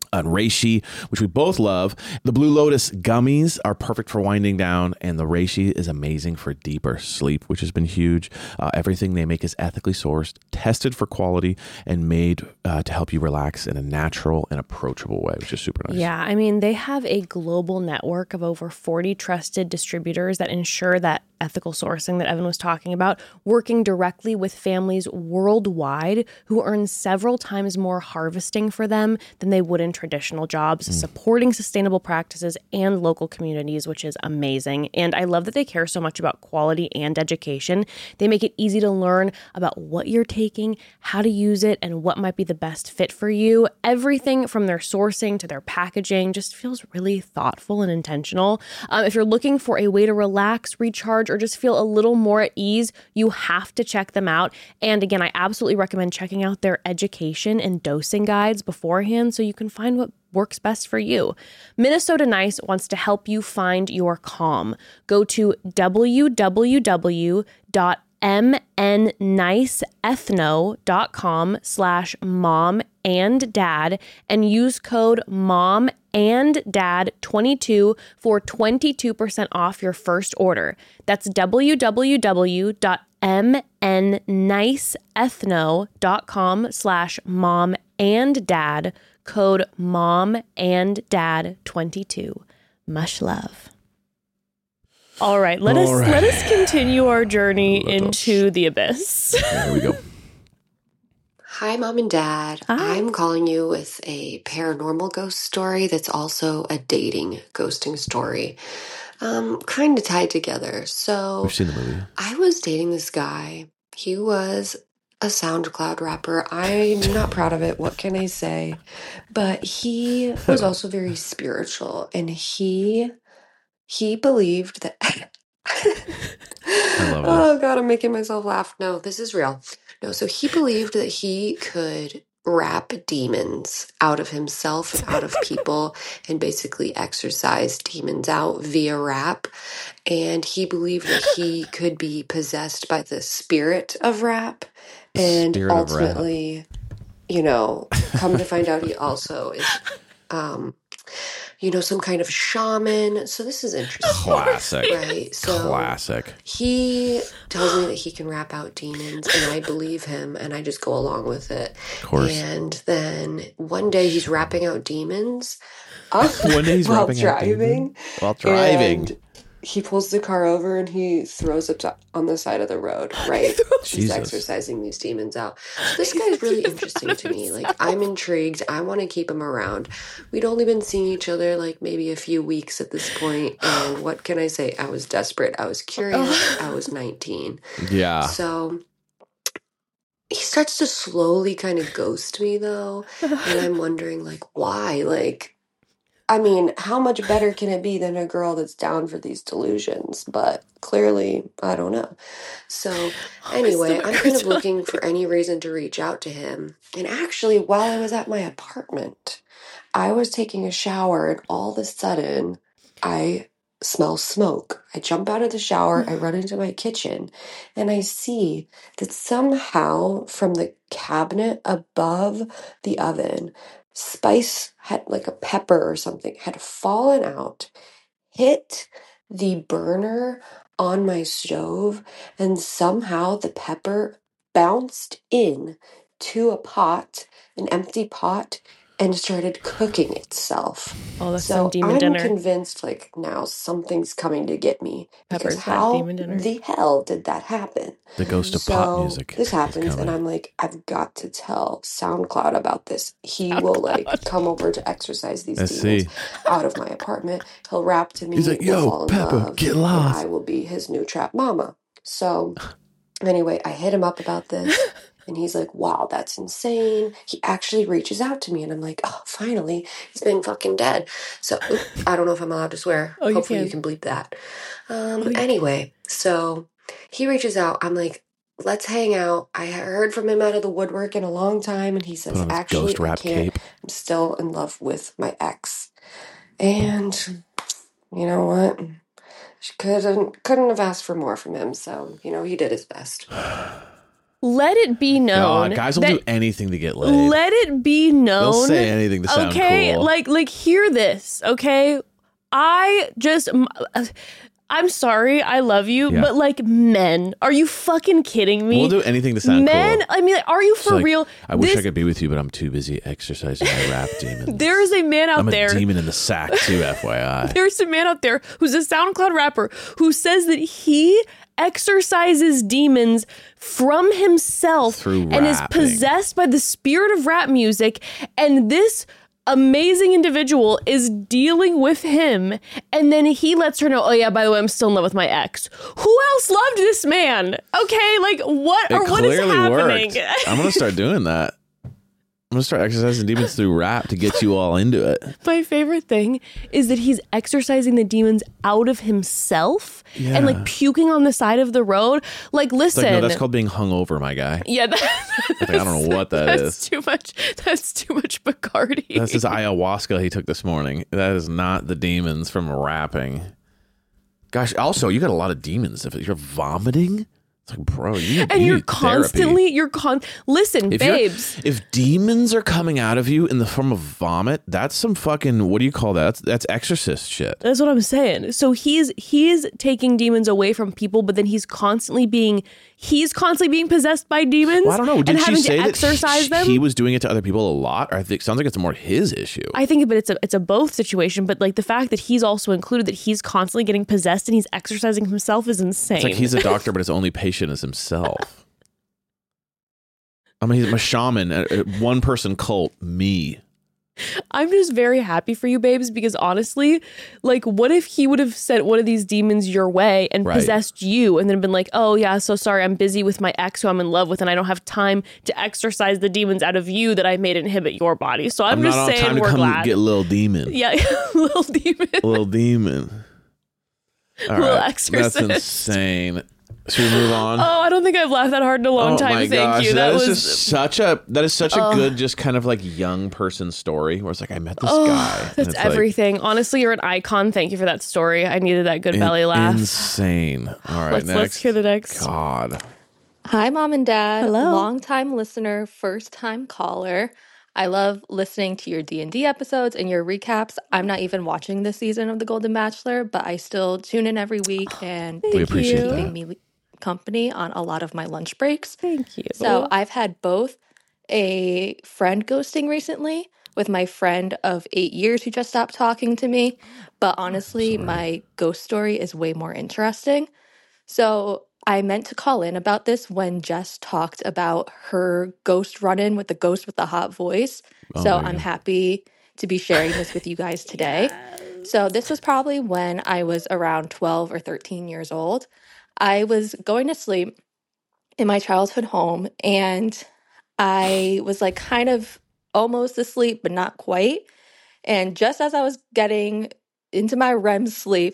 reishi, which we both love. The Blue Lotus gummies are perfect for winding down, and the reishi is amazing for deeper sleep, which has been huge. Everything they make is ethically sourced, tested for quality, and made to help you relax in a natural and approachable way, which is super nice. Yeah, I mean, they have a global network of over 40 trusted distributors that ensure that ethical sourcing that Evan was talking about, working directly with families worldwide who earn several times more harvesting for them than they would in traditional jobs, supporting sustainable practices and local communities, which is amazing. And I love that they care so much about quality and education. They make it easy to learn about what you're taking, how to use it, and what might be the best fit for you. Everything from their sourcing to their packaging just feels really thoughtful and intentional. If you're looking for a way to relax, recharge, or just feel a little more at ease, you have to check them out. And again, I absolutely recommend checking out their education and dosing guides beforehand so you can find what works best for you. Minnesota Nice wants to help you find your calm. Go to www.mnniceethno.com/mom-and-dad and use code MOM-AND-DAD22 for 22% off your first order. That's www.mnniceethno.com/mom-and-dad, code MOM-AND-DAD22. Much love. All right, let us continue our journey into the abyss. Here we go. Hi, Mom and Dad. Hi. I'm calling you with a paranormal ghost story that's also a dating ghosting story. Kind of tied together. So We've seen the movie. I was dating this guy. He was a SoundCloud rapper. I'm not proud of it. What can I say? But he was also very spiritual, and he believed that. I love this. Oh God, I'm making myself laugh. No, this is real. No, so he believed that he could rap demons out of himself and out of people and basically exorcise demons out via rap. And he believed that he could be possessed by the spirit of rap. And Spirit of rap. ultimately, you know, come to find out he also is, some kind of shaman. So this is interesting. Classic. Right? So Classic. he tells me that he can rap out demons, and I believe him, and I just go along with it. Of course. And then one day he's rapping out demons. One day he's while rapping out driving. demons? While driving. And he pulls the car over and he throws it on the side of the road, right? He's Jesus. exorcising these demons out. So this guy's really interesting to me. Like, I'm intrigued. I want to keep him around. We'd only been seeing each other like maybe a few weeks at this point, and what can I say? I was desperate. I was curious. I was 19. Yeah. So he starts to slowly kind of ghost me, though, and I'm wondering, like, why? Like, I mean, how much better can it be than a girl that's down for these delusions? But clearly, I don't know. So anyway, I'm kind of looking for any reason to reach out to him. And actually, while I was at my apartment, I was taking a shower, and all of a sudden, I smell smoke. I jump out of the shower, I run into my kitchen, and I see that somehow from the cabinet above the oven, spice had, like a pepper or something, had fallen out, hit the burner on my stove, and somehow the pepper bounced in to a pot, an empty pot, and started cooking itself. Oh, that's So some demon I'm dinner. convinced, like, now something's coming to get me. Pepper's Because that how demon dinner. the hell did that happen? The ghost of So pop music. this is happens, and coming. I'm like, I've got to tell SoundCloud about this. He will like come over to exercise these I demons see. out of my apartment. He'll rap to me. He's like, we'll yo, fall in Pepper, love, get and lost. I will be his new trap mama. So anyway, I hit him up about this. And he's like, wow, that's insane. He actually reaches out to me, and I'm like, oh, finally, he's been fucking dead. So I don't know if I'm allowed to swear. Oh, you Hopefully you can. can bleep that. Anyway, so he reaches out. I'm like, let's hang out. I heard from him out of the woodwork in a long time, and he Put says, on his actually, ghost I rap can't. cape. I'm still in love with my ex. And you know what? She couldn't have asked for more from him. So, he did his best. let it be known. God, guys will that- do anything to get laid. Let it be known. They'll say anything to sound okay, cool. like hear this, okay? I'm sorry, I love you, Yeah. but like men, are you fucking kidding me? We'll do anything to sound men, cool. I mean, are you for It's like, real? I wish I could be with you, but I'm too busy exercising my rap demon. There is a man out I'm there. a demon in the sack too, FYI. There's a man out there who's a SoundCloud rapper who says that he exorcises demons from himself Through and is rapping. possessed by the spirit of rap music. And this amazing individual is dealing with him. And then he lets her know, oh yeah, by the way, I'm still in love with my ex. Who else loved this man? Okay, like what It or what is clearly happening? worked. I'm going to start doing that. I'm going to start exercising demons through rap to get you all into it. My favorite thing is that he's exorcising the demons out of himself and like puking on the side of the road. Like, It's listen. like, no, that's called being hungover, my guy. Yeah, I don't know what that that's is. too much. That's too much Bacardi. That's his ayahuasca he took this morning. That is not the demons from rapping. Gosh, also, you got a lot of demons. If you're vomiting, it's like, bro, you and you you're need therapy. Listen, If you're- babes. If demons are coming out of you in the form of vomit, that's some fucking, what do you call that? That's exorcist shit. That's what I'm saying. So he is taking demons away from people, but then he's constantly being possessed by demons. Well, I don't know. Did and she having say to that exorcise them. he was doing it to other people a lot? Or I think sounds like it's more his issue. I think, but it's a both situation. But like the fact that he's also included, that he's constantly getting possessed and he's exercising himself is insane. It's like he's a doctor, but his only patient is himself. I mean, he's a shaman, a one-person cult, me. I'm just very happy for you, babes, because honestly, like, what if he would have sent one of these demons your way and Right. possessed you and then been like, oh, yeah, so sorry, I'm busy with my ex who I'm in love with and I don't have time to exorcise the demons out of you that I made inhabit your body. So I'm not just on saying time to we're come glad. get little demon. Yeah, little demon. Little demon. All Little right. exorcist. That's insane. Should we move on? Oh, I don't think I've laughed that hard in a long time. my Thank gosh, you. that was is just such a good, just kind of like young person story where it's like, I met this guy. and that's it's like everything. Honestly, you're an icon. Thank you for that story. I needed that good belly laugh. Insane. All right, Let's hear the next. God. Hi, Mom and Dad. Hello. Long-time listener, first-time caller. I love listening to your D&D episodes and your recaps. I'm not even watching this season of The Golden Bachelor, but I still tune in every week, and We thank you appreciate for that. keeping me company on a lot of my lunch breaks. Thank you. So I've had both a friend ghosting recently with my friend of 8 years who just stopped talking to me. But honestly, my ghost story is way more interesting. So I meant to call in about this when Jess talked about her ghost run-in with the ghost with the hot voice. So I'm happy to be sharing this with you guys today. So this was probably when I was around 12 or 13 years old. I was going to sleep in my childhood home and I was like kind of almost asleep, but not quite. And just as I was getting into my REM sleep,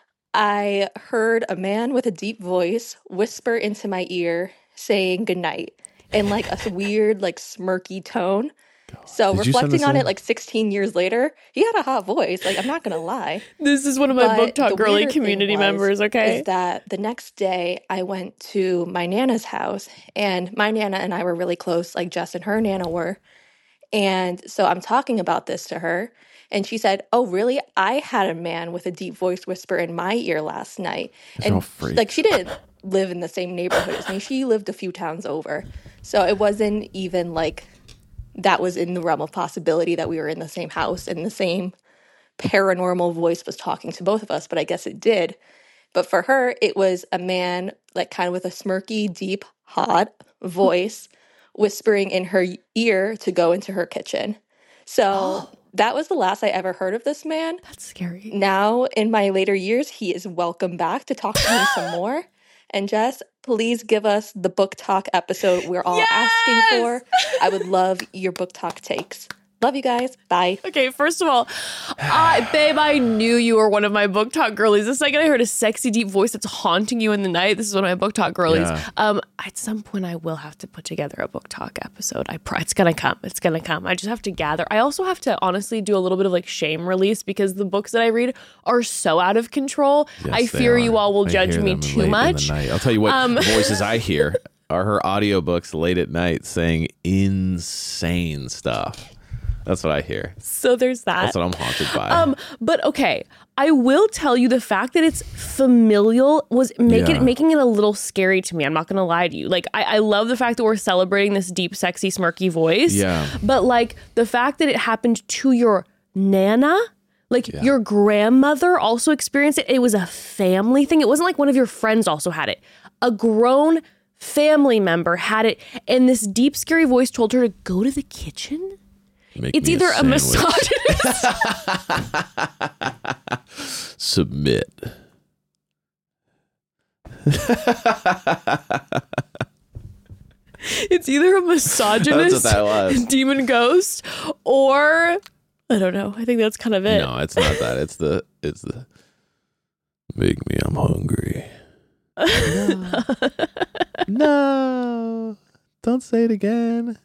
I heard a man with a deep voice whisper into my ear saying goodnight in like a weird, like smirky tone. So Did you send reflecting this on in? it like 16 years later, he had a hot voice. Like, I'm not going to lie. This is one of my But Book Talk the Girly weirder thing community was, members, okay? Is that the next day I went to my Nana's house and my Nana and I were really close, like Jess and her Nana were. And so I'm talking about this to her and she said, oh, really? I had a man with a deep voice whisper in my ear last night. all And freaks. like she didn't live in the same neighborhood as me. She lived a few towns over. So it wasn't even like that was in the realm of possibility that we were in the same house and the same paranormal voice was talking to both of us, but I guess it did. But for her, it was a man, like kind of with a smirky, deep, hot voice, whispering in her ear to go into her kitchen. So that was the last I ever heard of this man. That's scary. Now, in my later years, he is welcome back to talk to me some more. And Jess, please give us the book talk episode we're all asking for. I would love your book talk takes. Love you guys. Bye. Okay, first of all, babe, I knew you were one of my Book Talk girlies. The second I heard a sexy, deep voice that's haunting you in the night, this is one of my Book Talk girlies. Yeah. At some point, I will have to put together a Book Talk episode. It's gonna come. It's gonna come. I just have to gather. I also have to honestly do a little bit of like shame release because the books that I read are so out of control. Yes, I they fear are. you all will I judge hear me them too late in the much. night. I'll tell you what voices I hear are her audiobooks late at night saying insane stuff. That's what I hear. So there's that. That's what I'm haunted by. But okay, I will tell you the fact that it's familial was making it a little scary to me. I'm not going to lie to you. Like, I love the fact that we're celebrating this deep, sexy, smirky voice. Yeah. But like the fact that it happened to your Nana, like your grandmother also experienced it. It was a family thing. It wasn't like one of your friends also had it. A grown family member had it. And this deep, scary voice told her to go to the kitchen. It's either a misogynist. Submit. It's either a misogynist That's what that was. demon ghost, or I don't know. I think that's kind of it. No, it's not that. It's the make me, I'm hungry. No. Don't say it again.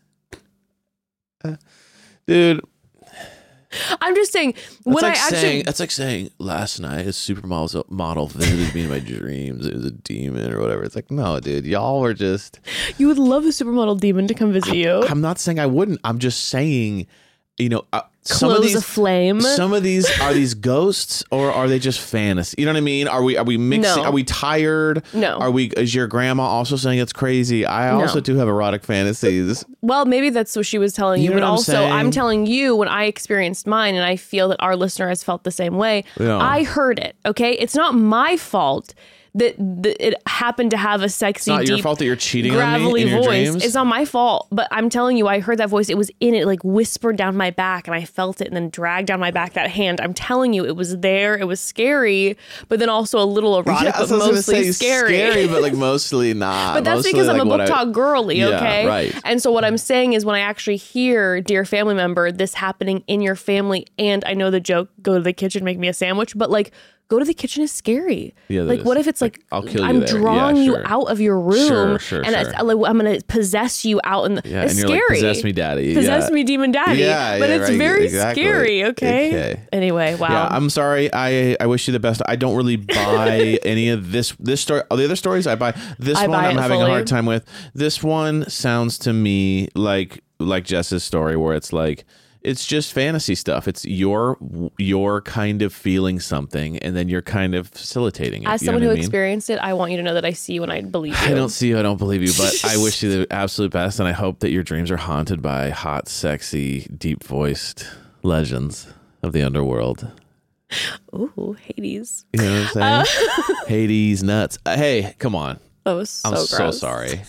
Dude. I'm just saying when That's like saying last night a supermodel model visited me in my dreams. It was a demon or whatever. It's like, no, dude, y'all were just. You would love a supermodel demon to come visit you. I'm not saying I wouldn't. I'm just saying, Close a flame. Some of these are these ghosts, or are they just fantasy? You know what I mean? Are we mixing? No. Are we tired? No. Is your grandma also saying it's crazy? I also do have erotic fantasies. Well, maybe that's what she was telling you, know but what I'm also saying? I'm telling you when I experienced mine, and I feel that our listener has felt the same way. Yeah. I heard it. Okay, it's not my fault that it happened to have a sexy, It's not deep, your fault that you're cheating on me gravelly in your voice. dreams. It's not my fault, but I'm telling you, I heard that voice. It was in it, like whispered down my back, and I felt it, and then dragged down my back. That hand. I'm telling you, it was there. It was scary, but then also a little erotic, but mostly scary. Scary, but like mostly not. But that's Mostly because I'm like a what book talk girly, okay? Yeah, right. And so what I'm saying is when I actually hear, dear family member, this happening in your family, and I know the joke, go to the kitchen, make me a sandwich, but like, go to the kitchen is scary. Yeah, like, what if it's like I'll kill you I'm there. drawing Yeah, you sure. out of your room, Sure, and sure. I'm going to possess you out in the. Yeah, it's and you're scary. like, possess me, daddy. Possess me, demon daddy. Yeah, but yeah, it's right, very exactly. scary. Okay. Anyway, wow. Yeah, I'm sorry. I wish you the best. I don't really buy any of this story. All the other stories I buy. This I one buy I'm it having fully. a hard time with. This one sounds to me like Jess's story, where it's like it's just fantasy stuff. It's your kind of feeling something, and then you're kind of facilitating it. As You know someone what who I mean? experienced it, I want you to know that I see you and I believe you. I don't see you, I don't believe you, but I wish you the absolute best, and I hope that your dreams are haunted by hot, sexy, deep-voiced legends of the underworld. Ooh, Hades. You know what I'm saying? Hades nuts. Hey, come on. That was so I'm gross. so sorry.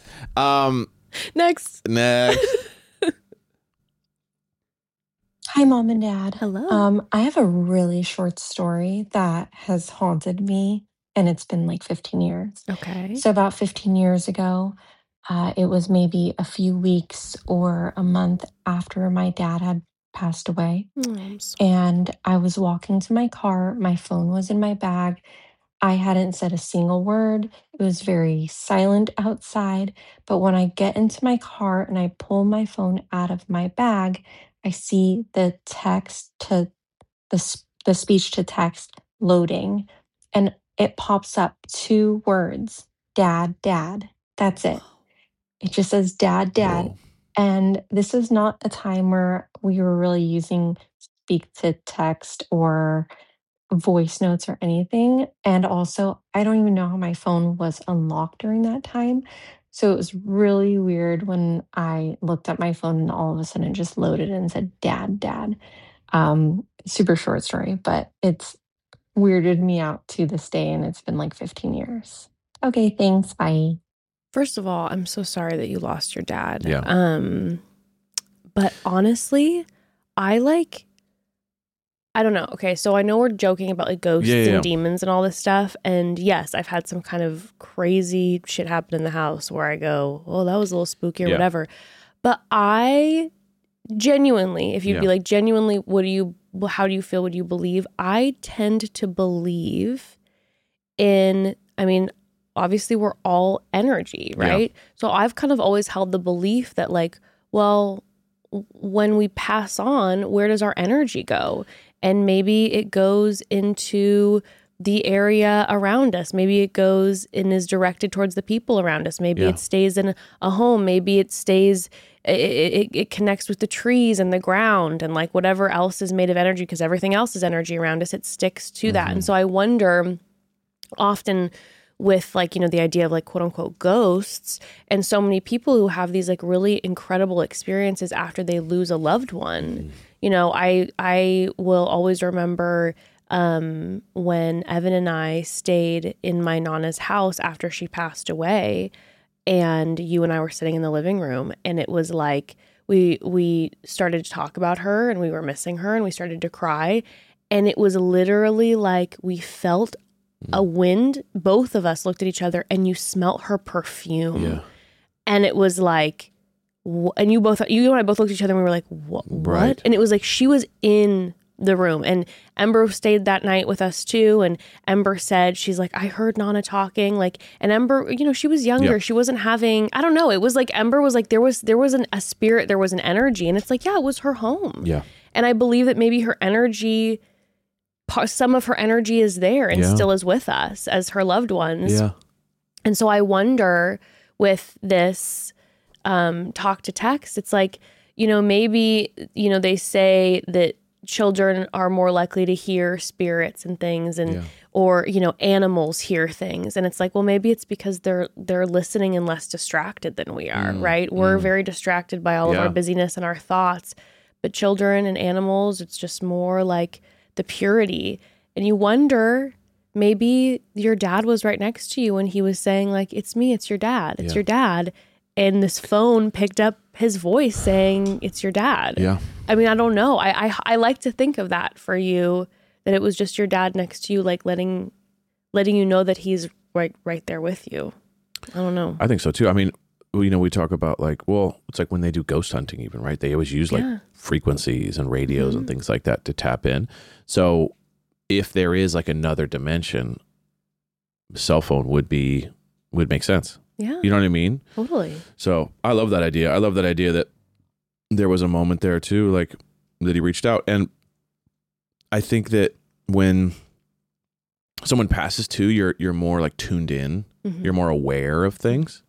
Next. Hi, Mom and Dad. Hello. I have a really short story that has haunted me, and it's been like 15 years. Okay. So, about 15 years ago, it was maybe a few weeks or a month after my dad had passed away. I'm sorry. And I was walking to my car. My phone was in my bag. I hadn't said a single word. It was very silent outside. But when I get into my car and I pull my phone out of my bag, I see the text to the speech to text loading, and it pops up 2 words, Dad, Dad. That's it. It just says Dad, Dad. Whoa. And this is not a time where we were really using speak to text or voice notes or anything. And also, I don't even know how my phone was unlocked during that time. So it was really weird when I looked at my phone and all of a sudden it just loaded and said, Dad, Dad. Super short story, but it's weirded me out to this day, and it's been like 15 years. Okay, thanks. Bye. First of all, I'm so sorry that you lost your dad. Yeah. But honestly, I don't know. Okay, so I know we're joking about like ghosts Yeah. and demons and all this stuff. And yes, I've had some kind of crazy shit happen in the house where I go, oh, that was a little spooky or Yeah. whatever. But I genuinely, if you'd Yeah. be like, genuinely, how do you feel? Would you believe? I tend to believe in, I mean, obviously we're all energy, right? So I've kind of always held the belief that like, well, when we pass on, where does our energy go? And maybe it goes into the area around us. Maybe it goes and is directed towards the people around us. Maybe it stays in a home. Maybe it stays, it connects with the trees and the ground and like whatever else is made of energy, because everything else is energy around us. It sticks to that. And so I wonder often with like, you know, the idea of like quote unquote ghosts and so many people who have these like really incredible experiences after they lose a loved one. You know, I will always remember when Evan and I stayed in my Nana's house after she passed away, and you and I were sitting in the living room, and it was like we started to talk about her and we were missing her and we started to cry, and it was literally like we felt a wind. Both of us looked at each other and you smelt her perfume, and it was like, and you and I both looked at each other and we were like, what? Right. And it was like she was in the room, and Ember stayed that night with us too. And Ember said, she's like, I heard Nana talking, like, and Ember, you know, she was younger. Yeah. She wasn't having, I don't know. It was like, Ember was like, there was a spirit, there was an energy, and it's like, yeah, it was her home. Yeah. And I believe that maybe her energy, some of her energy is there and still is with us as her loved ones. Yeah. And so I wonder with this talk to text, it's like, you know, maybe, you know, they say that children are more likely to hear spirits and things, and or, you know, animals hear things, and it's like, well, maybe it's because they're listening and less distracted than we are, right? We're very distracted by all of our busyness and our thoughts, but children and animals, it's just more like the purity. And you wonder, maybe your dad was right next to you and he was saying like, it's me, it's your dad, it's your dad. And this phone picked up his voice saying, it's your dad. Yeah. I mean, I don't know. I like to think of that for you, that it was just your dad next to you, like letting you know that he's right there with you. I don't know. I think so too. I mean, you know, we talk about like, well, it's like when they do ghost hunting even, right? They always use like frequencies and radios and things like that to tap in. So if there is like another dimension, cell phone would make sense. Yeah. You know what I mean? Totally. So I love that idea. I love that idea that there was a moment there too, like that he reached out. And I think that when someone passes too, you're more like tuned in, you're more aware of things.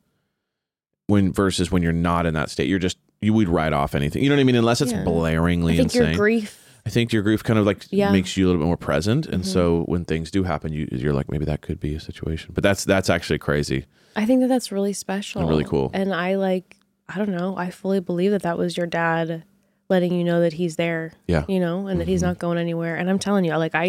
Versus when you're not in that state, you would write off anything. You know what I mean? Unless it's blaringly insane. I think your grief kind of like makes you a little bit more present. And so when things do happen, you're like, maybe that could be a situation. But that's actually crazy. I think that's really special. And really cool. And I don't know, I fully believe that was your dad letting you know that he's there. Yeah. You know, and that he's not going anywhere. And I'm telling you, like,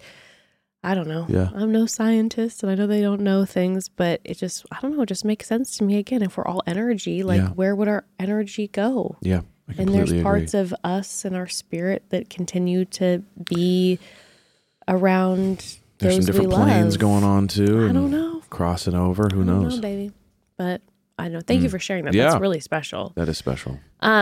I don't know. Yeah. I'm no scientist and I know they don't know things, but it just, I don't know, it just makes sense to me. Again, if we're all energy, like where would our energy go? Yeah. And there's parts of us and our spirit that continue to be around. There's some different planes going on too. I don't know. Crossing over. Who knows? I don't know, baby. But I know. Thank you for sharing that. That's really special. That is special.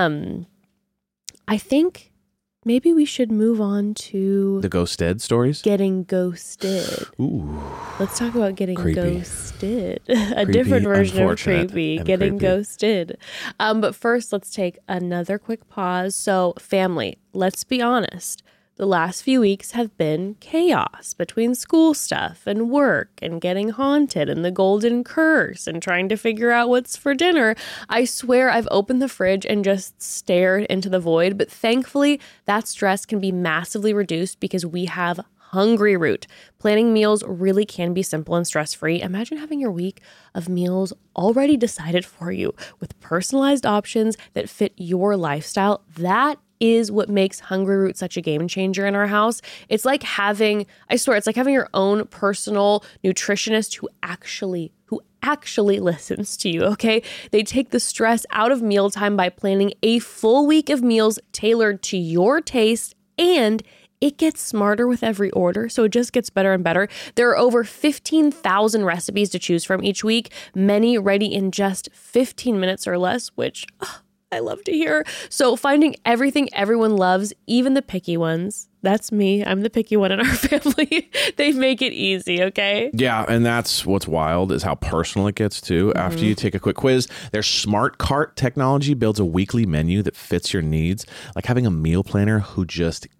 I think maybe we should move on to the ghosted stories. Getting ghosted. Ooh. Let's talk about getting ghosted. A Creepy, different version of unfortunate, getting ghosted. But first, let's take another quick pause. So, family, let's be honest. The last few weeks have been chaos between school stuff and work and getting haunted and the golden curse and trying to figure out what's for dinner. I swear I've opened the fridge and just stared into the void, but thankfully that stress can be massively reduced because we have Hungry Root. Planning meals really can be simple and stress-free. Imagine having your week of meals already decided for you with personalized options that fit your lifestyle. That is what makes Hungry Root such a game changer in our house. It's like having, I swear, it's like having your own personal nutritionist who actually listens to you, okay? They take the stress out of mealtime by planning a full week of meals tailored to your taste, and it gets smarter with every order, so it just gets better and better. There are over 15,000 recipes to choose from each week, many ready in just 15 minutes or less, which I love to hear. So finding everything everyone loves, even the picky ones. That's me. I'm the picky one in our family. They make it easy, okay? Yeah, and that's what's wild is how personal it gets too. After you take a quick quiz, their Smart Cart technology builds a weekly menu that fits your needs, like having a meal planner who just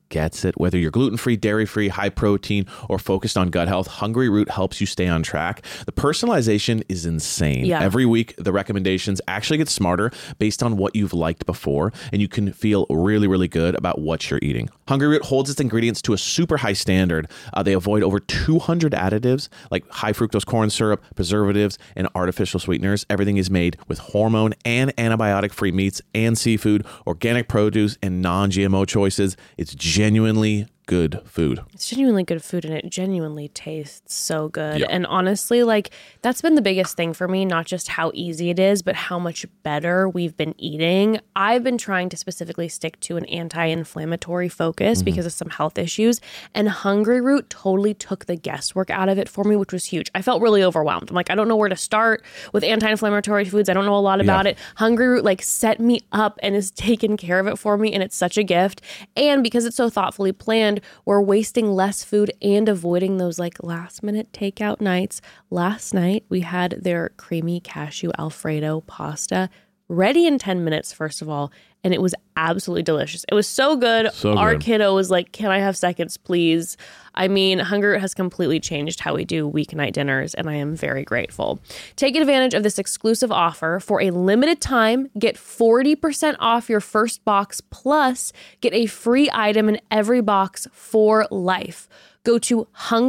gets it. Whether you're gluten-free, dairy-free, high protein, or focused on gut health, Hungry Root helps you stay on track. The personalization is insane. Yeah. Every week, the recommendations actually get smarter based on what you've liked before, and you can feel really, really good about what you're eating. Hungry Root holds its ingredients to a super high standard. They avoid over 200 additives like high fructose corn syrup, preservatives, and artificial sweeteners. Everything is made with hormone and antibiotic-free meats and seafood, organic produce, and non-GMO choices. It's genuinely good food. It's genuinely good food, and it genuinely tastes so good. Yeah. And honestly, like, that's been the biggest thing for me, not just how easy it is, but how much better we've been eating. I've been trying to specifically stick to an anti-inflammatory focus because of some health issues, and Hungry Root totally took the guesswork out of it for me, which was huge. I felt really overwhelmed. I'm like, I don't know where to start with anti-inflammatory foods. I don't know a lot about it. Hungry Root like set me up and has taken care of it for me, and it's such a gift. And because it's so thoughtfully planned, we're wasting less food and avoiding those like last minute takeout nights. Last night we had their creamy cashew Alfredo pasta ready in 10 minutes, first of all, and it was absolutely delicious. It was so good. Our kiddo was like, can I have seconds, please? I mean, Hungry Root has completely changed how we do weeknight dinners, and I am very grateful. Take advantage of this exclusive offer. For a limited time, get 40% off your first box, plus get a free item in every box for life. Go to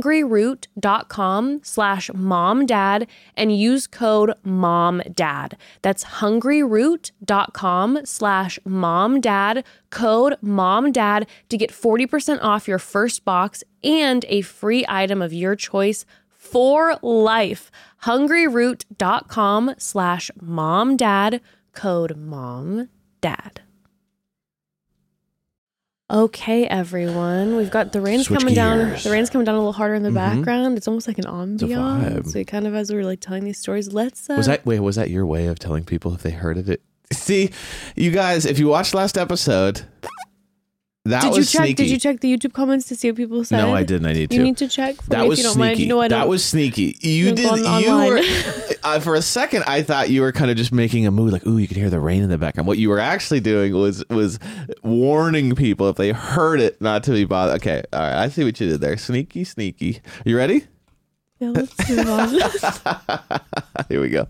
hungryroot.com/momdad and use code MOMDAD. That's hungryroot.com/momdad, code MOMDAD to get 40% off your first box and a free item of your choice for life. hungryroot.com/momdad, code MOMDAD. Okay, everyone. We've got the rain's Switch coming down. gears. The rain's coming down a little harder in the background. It's almost like an vibe. ambiance. So kind of as we were like telling these stories, let's Was that your way of telling people if they heard of it? See, you guys, if you watched last episode, that was sneaky. Did you check the YouTube comments to see what people said? No, I didn't. I need to. You need to check for That me was if you don't sneaky. mind. You know, That was sneaky. You did. You were. For a second, I thought you were kind of just making a mood, like, "Ooh, you could hear the rain in the background." What you were actually doing was warning people if they heard it not to be bothered. Okay, all right. I see what you did there. Sneaky, sneaky. You ready? Yeah, let's move on. Here we go.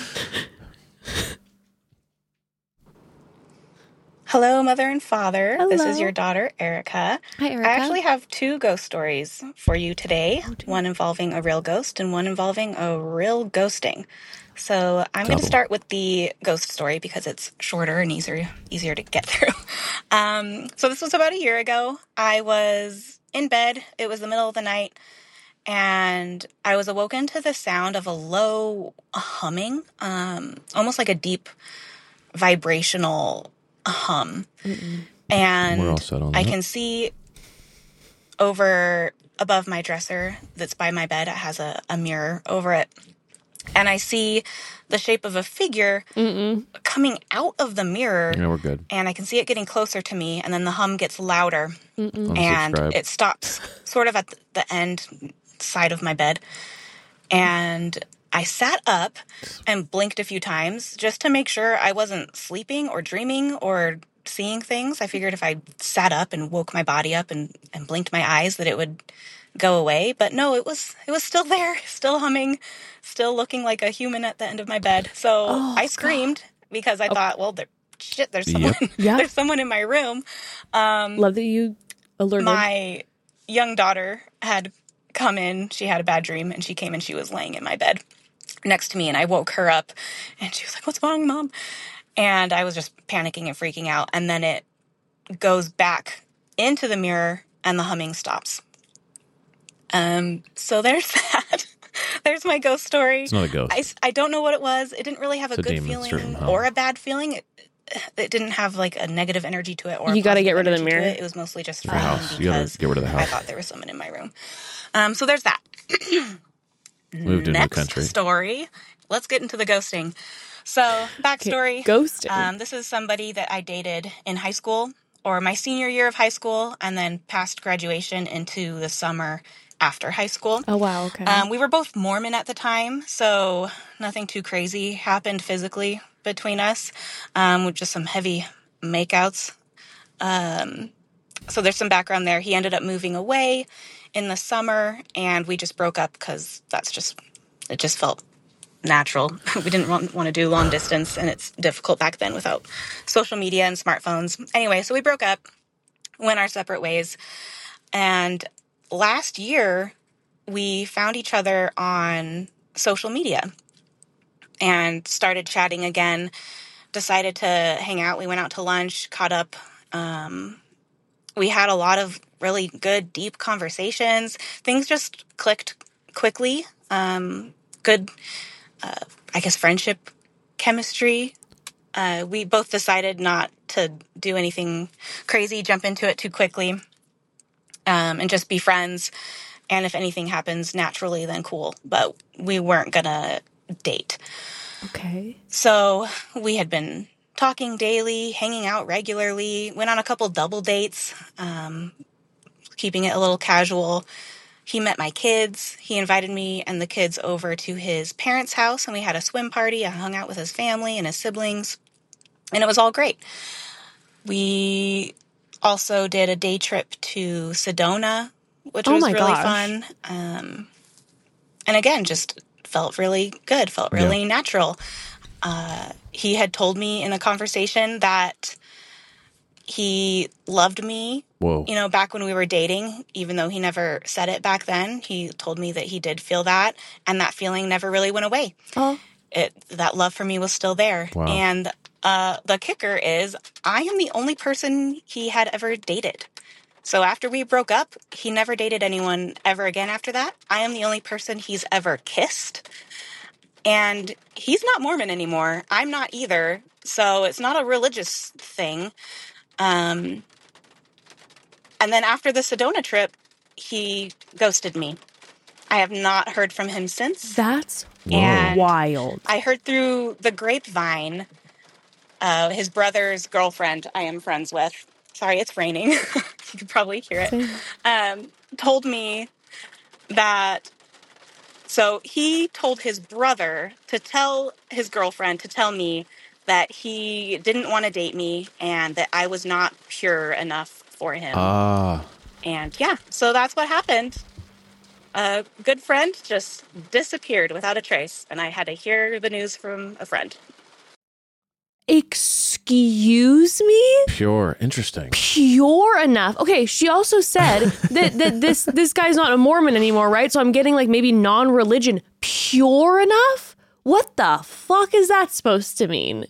Hello, mother and father. Hello. This is your daughter, Erica. Hi, Erica. I actually have 2 ghost stories for you today, one involving a real ghost and one involving a real ghosting. So I'm going to start with the ghost story because it's shorter and easier to get through. So this was about a year ago. I was in bed. It was the middle of the night, and I was awoken to the sound of a low humming, almost like a deep vibrational hum. And We're all set on I that. can see above my dresser that's by my bed. It has a mirror over it, and I see the shape of a figure coming out of the mirror. Yeah, we're good. And I can see it getting closer to me, and then the hum gets louder, and Unsubscribe. it stops sort of at the end side of my bed. And I sat up and blinked a few times just to make sure I wasn't sleeping or dreaming or seeing things. I figured if I sat up and woke my body up and blinked my eyes that it would go away. But no, it was still there, still humming, still looking like a human at the end of my bed. So I screamed because I thought, well, there's someone, there's someone in my room. Love that you alerted. My young daughter had come in. She had a bad dream, and she came and she was laying in my bed next to me, and I woke her up, and she was like, "What's wrong, Mom?" And I was just panicking and freaking out. And then it goes back into the mirror, and the humming stops. So there's that. There's my ghost story. It's not a ghost. I don't know what it was. It didn't really have a It's a good demon, certain feeling hum. or a bad feeling. It didn't have like a negative energy to it or You got to get rid of the mirror. It was mostly just Your fun house. You gotta because get rid of the I house. thought there was someone in my room. So there's that. Moved to a new Next country. story. Let's get into the ghosting. So backstory. Ghosting. This is somebody that I dated in high school or my senior year of high school, and then past graduation into the summer after high school. Oh, wow. Okay. We were both Mormon at the time, so nothing too crazy happened physically between us, with just some heavy makeouts. So there's some background there. He ended up moving away in the summer, and we just broke up because it just felt natural. We didn't want to do long distance, and it's difficult back then without social media and smartphones. Anyway, so we broke up, went our separate ways. And last year, we found each other on social media and started chatting again, decided to hang out. We went out to lunch, caught up. We had a lot of really good, deep conversations. Things just clicked quickly. Good, I guess, friendship chemistry. We both decided not to do anything crazy, jump into it too quickly, and just be friends. And if anything happens naturally, then cool. But we weren't going to date. Okay. So we had been talking daily, hanging out regularly, went on a couple double dates, keeping it a little casual. He met my kids. He invited me and the kids over to his parents' house, and we had a swim party. I hung out with his family and his siblings, and it was all great. We also did a day trip to Sedona, which was really fun. And again, just felt really good, felt really natural. He had told me in a conversation that he loved me, back when we were dating, even though he never said it back then. He told me that he did feel that, and that feeling never really went away. Oh. That love for me was still there. Wow. And the kicker is I am the only person he had ever dated. So after we broke up, he never dated anyone ever again after that. I am the only person he's ever kissed. And he's not Mormon anymore. I'm not either. So it's not a religious thing. And then after the Sedona trip, he ghosted me. I have not heard from him since. That's and wild. I heard through the grapevine, his brother's girlfriend I am friends with. Sorry, it's raining. You can probably hear it. Told me that... So he told his brother to tell his girlfriend to tell me that he didn't want to date me and that I was not pure enough for him. And yeah, so that's what happened. A good friend just disappeared without a trace, and I had to hear the news from a friend. Excuse me? Pure. Interesting. Pure enough. Okay, she also said that this guy's not a Mormon anymore, right? So I'm getting like maybe non-religion. Pure enough? What the fuck is that supposed to mean?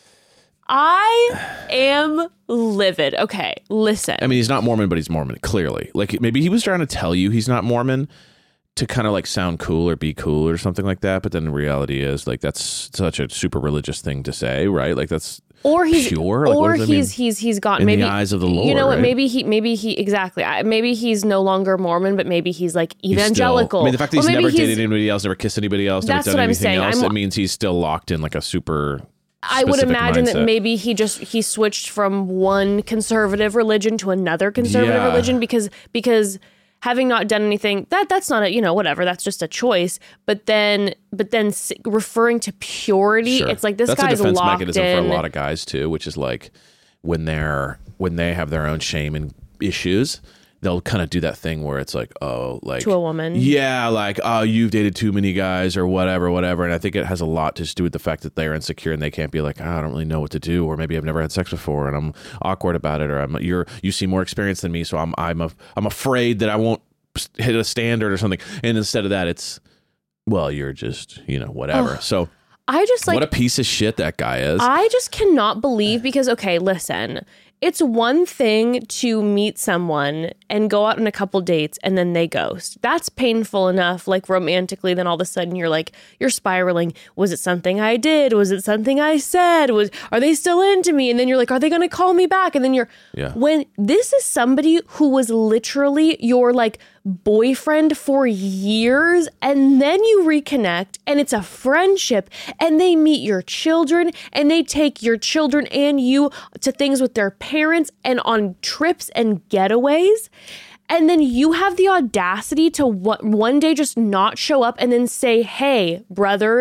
I am livid. Okay, listen. I mean, he's not Mormon, but he's Mormon, clearly. Like, maybe he was trying to tell you he's not Mormon to kind of like sound cool or be cool or something like that. But then the reality is, like, that's such a super religious thing to say, right? Like, that's pure. Like, or he's gotten in maybe the eyes of the Lord. You know what? Right? Maybe he exactly. Maybe he's no longer Mormon, but maybe he's like evangelical. I mean, the fact that he's never dated anybody else, never kissed anybody else, never that's done what I'm anything saying. else, it means he's still locked in like a super. I would imagine mindset. that maybe he switched from one conservative religion to another conservative religion because having not done anything, that's not a, whatever, that's just a choice. But then referring to purity, it's like this guy's locked in. That's a defense mechanism for a lot of guys too, which is like when they have their own shame and issues, they'll kind of do that thing where it's like, oh, like to a woman. Yeah, like, oh, you've dated too many guys or whatever. And I think it has a lot to do with the fact that they're insecure and they can't be like, I don't really know what to do, or maybe I've never had sex before and I'm awkward about it, or you seem more experienced than me, so I'm afraid that I won't hit a standard or something. And instead of that, it's, well, you're just, whatever. So I just what a piece of shit that guy is. I just cannot believe, because, okay, listen, it's one thing to meet someone and go out on a couple dates and then they ghost. That's painful enough, like romantically. Then all of a sudden you're spiraling. Was it something I did? Was it something I said? Are they still into me? And then you're like, are they going to call me back? And then when this is somebody who was literally your like boyfriend for years, and then you reconnect and it's a friendship and they meet your children and they take your children and you to things with their parents and on trips and getaways, and then you have the audacity to one day just not show up and then say, hey, brother,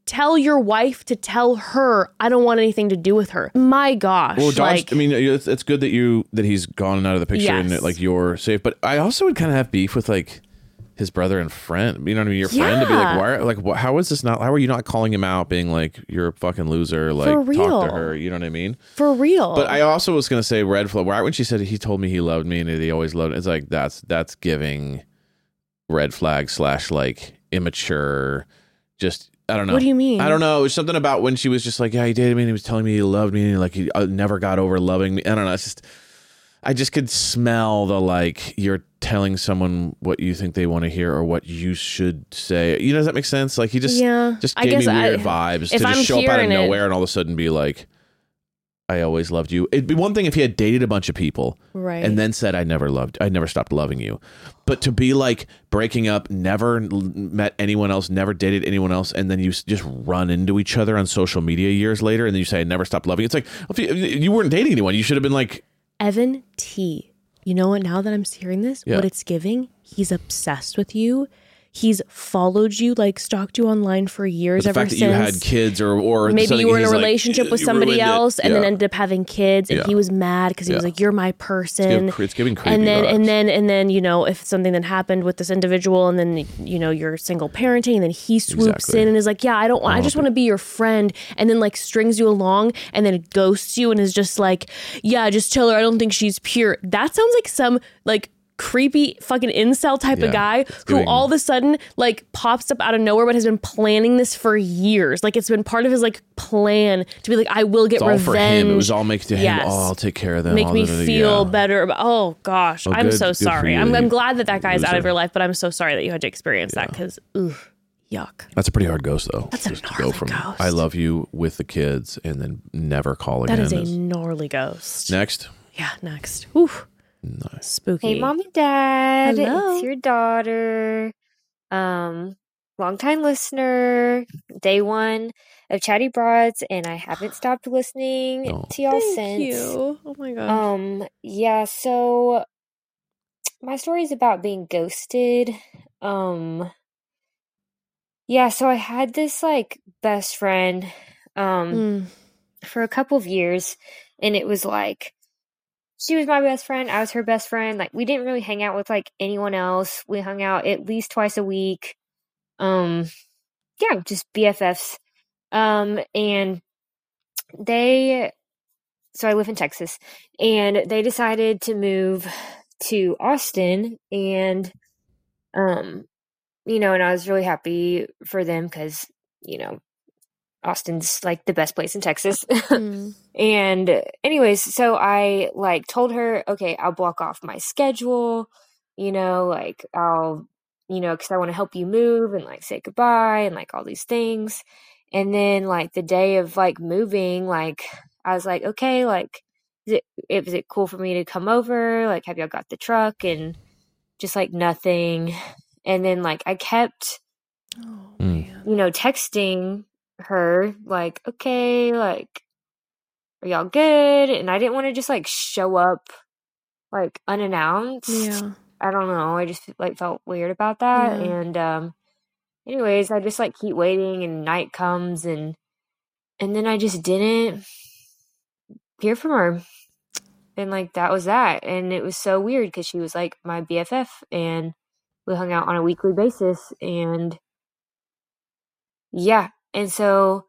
tell your wife to tell her, I don't want anything to do with her. My gosh. Well, Josh, I mean, it's good that he's gone out of the picture and Yes. like you're safe. But I also would kind of have beef with like his brother and friend. You know what I mean? Your friend to be like, why? Like, how is this not? How are you not calling him out, being like, you're a fucking loser? Like, For real. talk to her. You know what I mean? For real. But I also was gonna say red flag. Right when she said he told me he loved me and that he always loved me, it's like that's giving red flag / like immature. Just I don't know. What do you mean? I don't know. It was something about when she was just like, yeah, he dated me and he was telling me he loved me and like he never got over loving me. I don't know. It's just I just could smell the like you're telling someone what you think they want to hear or what you should say. You know, does that make sense? Like he just I gave me guess weird vibes to if just I'm show up out of hearing it- nowhere and all of a sudden be like, I always loved you. It'd be one thing if he had dated a bunch of people Right. and then said, I never stopped loving you. But to be like breaking up, never met anyone else, never dated anyone else, and then you just run into each other on social media years later and then you say, I never stopped loving you. It's like, if you weren't dating anyone, you should have been like, Evan T. You know what? Now that I'm hearing this, Yeah. what it's giving, he's obsessed with you. He's followed you, like stalked you online for years the ever fact since. that you had kids or maybe something you were in a he's like, relationship with you somebody ruined it. else and Yeah. then ended up having kids, and Yeah. he was mad because he was Yeah. like, "You're my person." It's giving creepy and vibes. then you know, if something then happened with this individual, and then you know you're single parenting, and then he swoops Exactly. in and is like, "Yeah, I don't want. I just want to be your friend," and then like strings you along, and then ghosts you, and is just like, "Yeah, just tell her I don't think she's pure." That sounds like some like creepy fucking incel type Yeah, of guy who giving- all of a sudden like pops up out of nowhere but has been planning this for years. Like it's been part of his like plan to be like, I will get It's all revenge. for him. It was all make to him. Yes. Oh, I'll take care of them. Make all me da, da, da, feel yeah. better about, oh gosh, Oh, I'm good- so good for sorry. you. I'm glad that guy's out of Loser. your life, but I'm so sorry that you had to experience that because yuck. That's a pretty hard ghost, though. That's a Just to gnarly go from ghost. I love you with the kids and then never call again. That is a gnarly ghost. Next. Yeah, next. Whew. Spooky. Hey, mom and dad. Hello. It's your daughter. Longtime listener, day one of Chatty Broads, and I haven't stopped listening Oh. to y'all Thank since. you. Oh my gosh. Yeah, so my story is about being ghosted. Yeah, so I had this like best friend for a couple of years, and it was like she was my best friend, I was her best friend. Like we didn't really hang out with like anyone else. We hung out at least twice a week. Yeah, just BFFs. And so I live in Texas, and they decided to move to Austin, and you know, and I was really happy for them because, you know, Austin's like the best place in Texas. And anyways, so I like told her, okay, I'll block off my schedule, you know, like I'll, you know, because I want to help you move and like say goodbye and like all these things. And then like the day of like moving, like I was like, okay, like is it cool for me to come over? Like, have y'all got the truck? And just like nothing. And then like I kept, you know, texting her like, okay, like, are y'all good? And I didn't want to just like show up like unannounced. Yeah. I don't know. I just like felt weird about that. Yeah. And anyways, I just like keep waiting, and night comes, and then I just didn't hear from her. And like that was that. And it was so weird because she was like my BFF, and we hung out on a weekly basis, and yeah. And so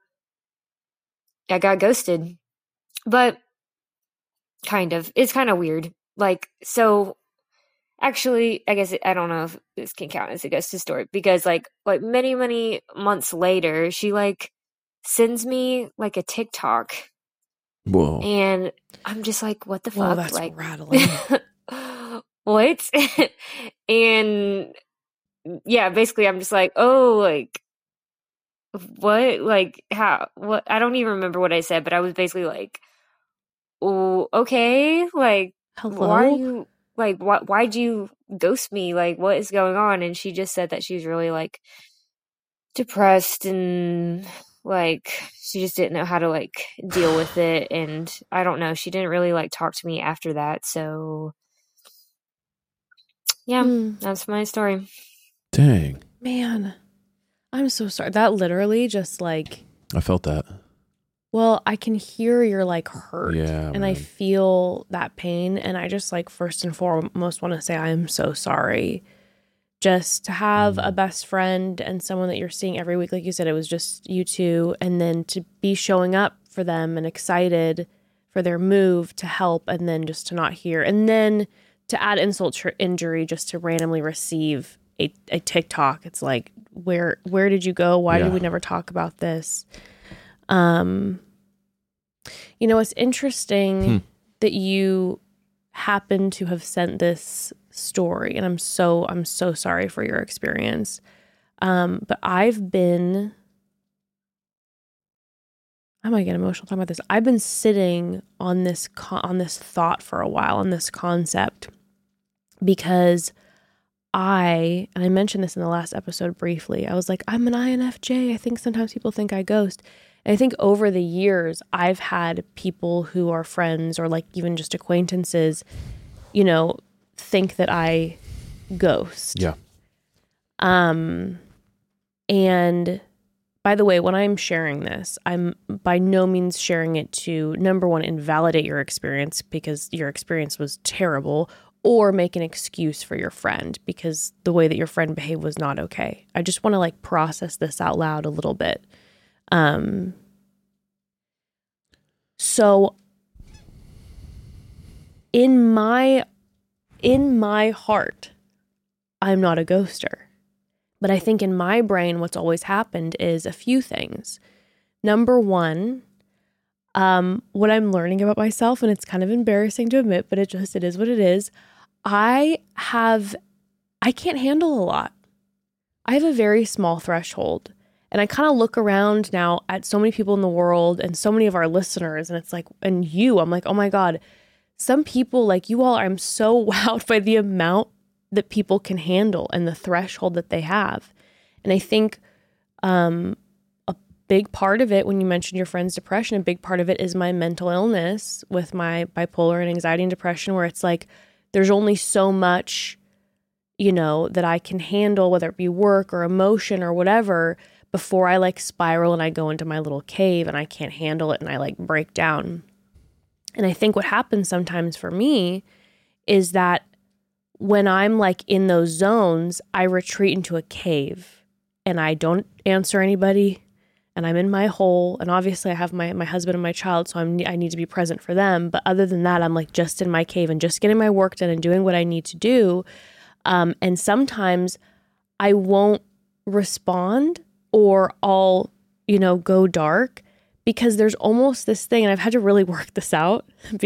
I got ghosted. But kind of. It's kind of weird. Like, so actually, I guess I don't know if this can count as a ghosted story, because like many, many months later, she like sends me like a TikTok. Whoa. And I'm just like, what the fuck? Whoa, that's like, rattling. what? And yeah, basically I'm just like, oh, like, what? Like, how? What? I don't even remember what I said, but I was basically like, oh, okay, like, Hello? why are you, like, why'd you ghost me? Like, what is going on? And she just said that she's really, like, depressed, and, like, she just didn't know how to, like, deal with it, and I don't know, she didn't really, like, talk to me after that, so, yeah, that's my story. Dang. Man, I'm so sorry. That literally just like, I felt that. well, I can hear your like hurt. Yeah, and I feel that pain. And I just like first and foremost want to say I am so sorry. Just to have a best friend and someone that you're seeing every week, like you said, it was just you two, and then to be showing up for them and excited for their move to help, and then just to not hear, and then to add insult to injury, just to randomly receive a TikTok. It's like, where did you go? Why did we never talk about this? You know, it's interesting that you happen to have sent this story, and I'm so sorry for your experience. But I might get emotional talking about this. I've been sitting on this thought for a while, on this concept, because I mentioned this in the last episode briefly. I was like, I'm an INFJ. I think sometimes people think I ghost. And I think over the years, I've had people who are friends or like even just acquaintances, you know, think that I ghost. Yeah. And by the way, when I'm sharing this, I'm by no means sharing it to, number one, invalidate your experience because your experience was terrible, or make an excuse for your friend because the way that your friend behaved was not okay. I just want to like process this out loud a little bit. So in my heart, I'm not a ghoster. But I think in my brain, what's always happened is a few things. Number one, what I'm learning about myself, and it's kind of embarrassing to admit, but it is what it is. I can't handle a lot. I have a very small threshold. And I kind of look around now at so many people in the world and so many of our listeners, and it's like, and I'm like, oh my God, some people like you all, I'm so wowed by the amount that people can handle and the threshold that they have. And I think a big part of it, when you mentioned your friend's depression, a big part of it is my mental illness with my bipolar and anxiety and depression, where it's like, there's only so much, you know, that I can handle, whether it be work or emotion or whatever, before I like spiral and I go into my little cave and I can't handle it and I like break down. And I think what happens sometimes for me is that when I'm like in those zones, I retreat into a cave and I don't answer anybody and I'm in my hole. And obviously I have my husband and my child, so I need to be present for them. But other than that, I'm like just in my cave and just getting my work done and doing what I need to do. And sometimes I won't respond, or I'll, you know, go dark, because there's almost this thing, and I've had to really work this out.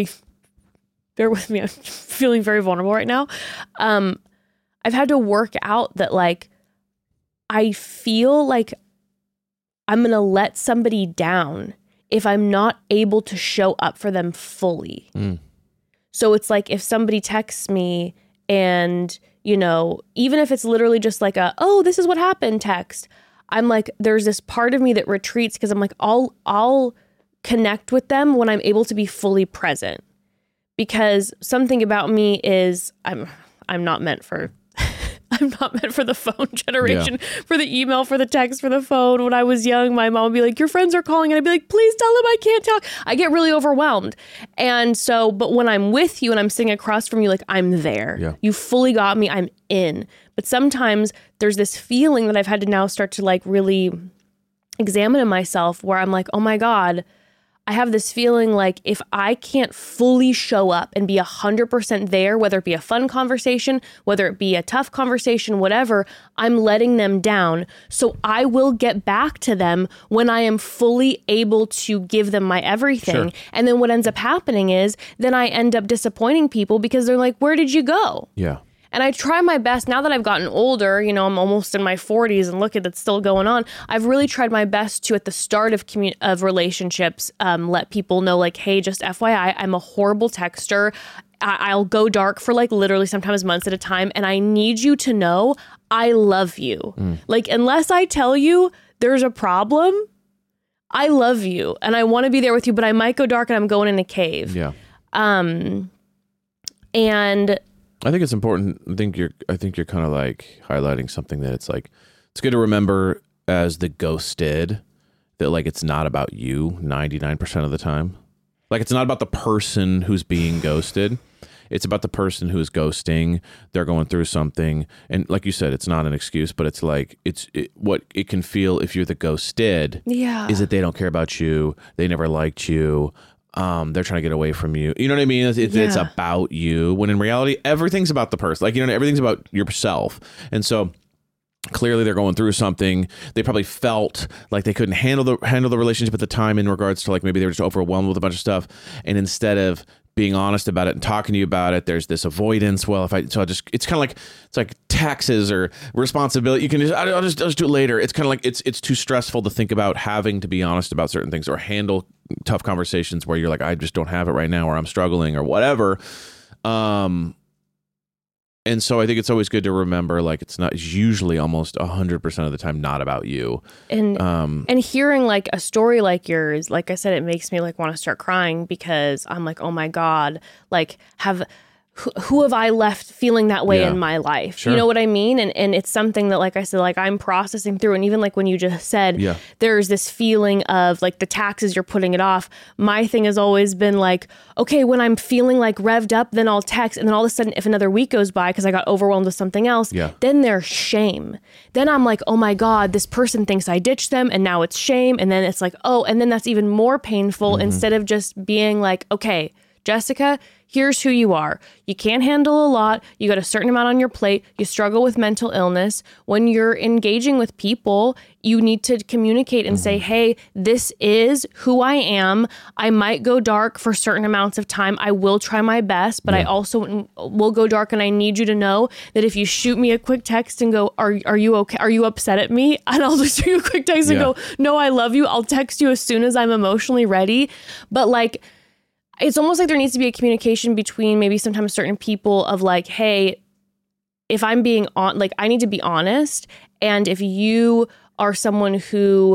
Bear with me, I'm feeling very vulnerable right now. I've had to work out that like, I feel like I'm going to let somebody down if I'm not able to show up for them fully. So it's like if somebody texts me and, you know, even if it's literally just like oh, this is what happened text, I'm like, there's this part of me that retreats because I'm like, I'll connect with them when I'm able to be fully present. Because something about me is I'm not meant for I'm not meant for the phone generation, for the email, for the text, for the phone. When I was young, my mom would be like, your friends are calling. And I'd be like, please tell them I can't talk. I get really overwhelmed. And so, but when I'm with you and I'm sitting across from you, like I'm there. Yeah. You fully got me. I'm in. But sometimes there's this feeling that I've had to now start to like really examine in myself where I'm like, oh my God, I have this feeling like if I can't fully show up and be 100% there, whether it be a fun conversation, whether it be a tough conversation, whatever, I'm letting them down. So I will get back to them when I am fully able to give them my everything. Sure. And then what ends up happening is then I end up disappointing people because they're like, where did you go? Yeah. And I try my best now that I've gotten older, you know, I'm almost in my 40s and look at that's still going on. I've really tried my best to, at the start of relationships, let people know like, hey, just FYI, I'm a horrible texter. I'll go dark for like literally sometimes months at a time. And I need you to know I love you. Like, unless I tell you there's a problem, I love you and I want to be there with you, but I might go dark and I'm going in a cave. Yeah. And I think it's important. I think you're kind of like highlighting something that it's like, it's good to remember as the ghosted, that like it's not about you 99% of the time. Like it's not about the person who's being ghosted. It's about the person who is ghosting. They're going through something. And like you said, it's not an excuse, but it's like, what it can feel if you're the ghosted is that they don't care about you. They never liked you. They're trying to get away from you. You know what I mean? It's about you. When in reality, everything's about the person. Like, you know, everything's about yourself. And so clearly they're going through something. They probably felt like they couldn't handle the relationship at the time in regards to like maybe they were just overwhelmed with a bunch of stuff. And instead of being honest about it and talking to you about it, there's this avoidance. Well, it's kind of like, it's like taxes or responsibility. You can I'll just do it later. It's kind of like, it's too stressful to think about having to be honest about certain things or handle tough conversations where you're like, I just don't have it right now, or I'm struggling or whatever. And so I think it's always good to remember, like, it's usually almost 100% of the time not about you. And hearing like a story like yours, like I said, it makes me like want to start crying because I'm like, oh my God, like who have I left feeling that way in my life? Sure. You know what I mean? And it's something that, like I said, like I'm processing through. And even like when you just said, there's this feeling of like the taxes, you're putting it off. My thing has always been like, okay, when I'm feeling like revved up, then I'll text. And then all of a sudden, if another week goes by because I got overwhelmed with something else, then there's shame. Then I'm like, oh my God, this person thinks I ditched them. And now it's shame. And then it's like, oh, and then that's even more painful instead of just being like, okay, Jessica, here's who you are. You can't handle a lot. You got a certain amount on your plate. You struggle with mental illness. When you're engaging with people, you need to communicate and say, hey, this is who I am. I might go dark for certain amounts of time. I will try my best, but I also will go dark. And I need you to know that if you shoot me a quick text and go, are you okay? Are you upset at me? And I'll just shoot you a quick text and go, no, I love you. I'll text you as soon as I'm emotionally ready. But like, it's almost like there needs to be a communication between maybe sometimes certain people of like, hey, if I'm being on, like, I need to be honest. And if you are someone who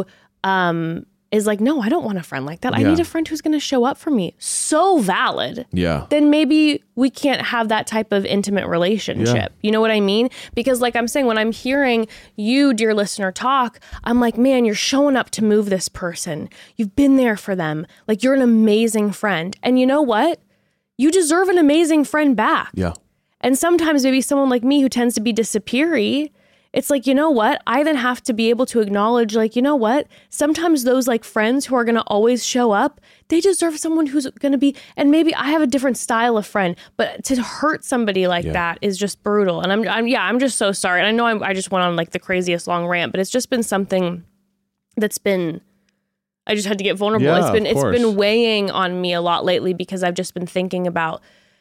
is like, no, I don't want a friend like that. I need a friend who's going to show up for me. So valid. Yeah. Then maybe we can't have that type of intimate relationship. Yeah. You know what I mean? Because like I'm saying, when I'm hearing you, dear listener, talk, I'm like, man, you're showing up to move this person. You've been there for them. Like, you're an amazing friend. And you know what? You deserve an amazing friend back. Yeah. And sometimes maybe someone like me who tends to be disappeary, it's like, you know what? I then have to be able to acknowledge, like, you know what? Sometimes those like friends who are going to always show up, they deserve someone who's going to be, and maybe I have a different style of friend, but to hurt somebody like that is just brutal. And I'm just so sorry. And I know I just went on like the craziest long rant, but it's just been something that's been, I just had to get vulnerable. Yeah, it's been weighing on me a lot lately because I've just been thinking about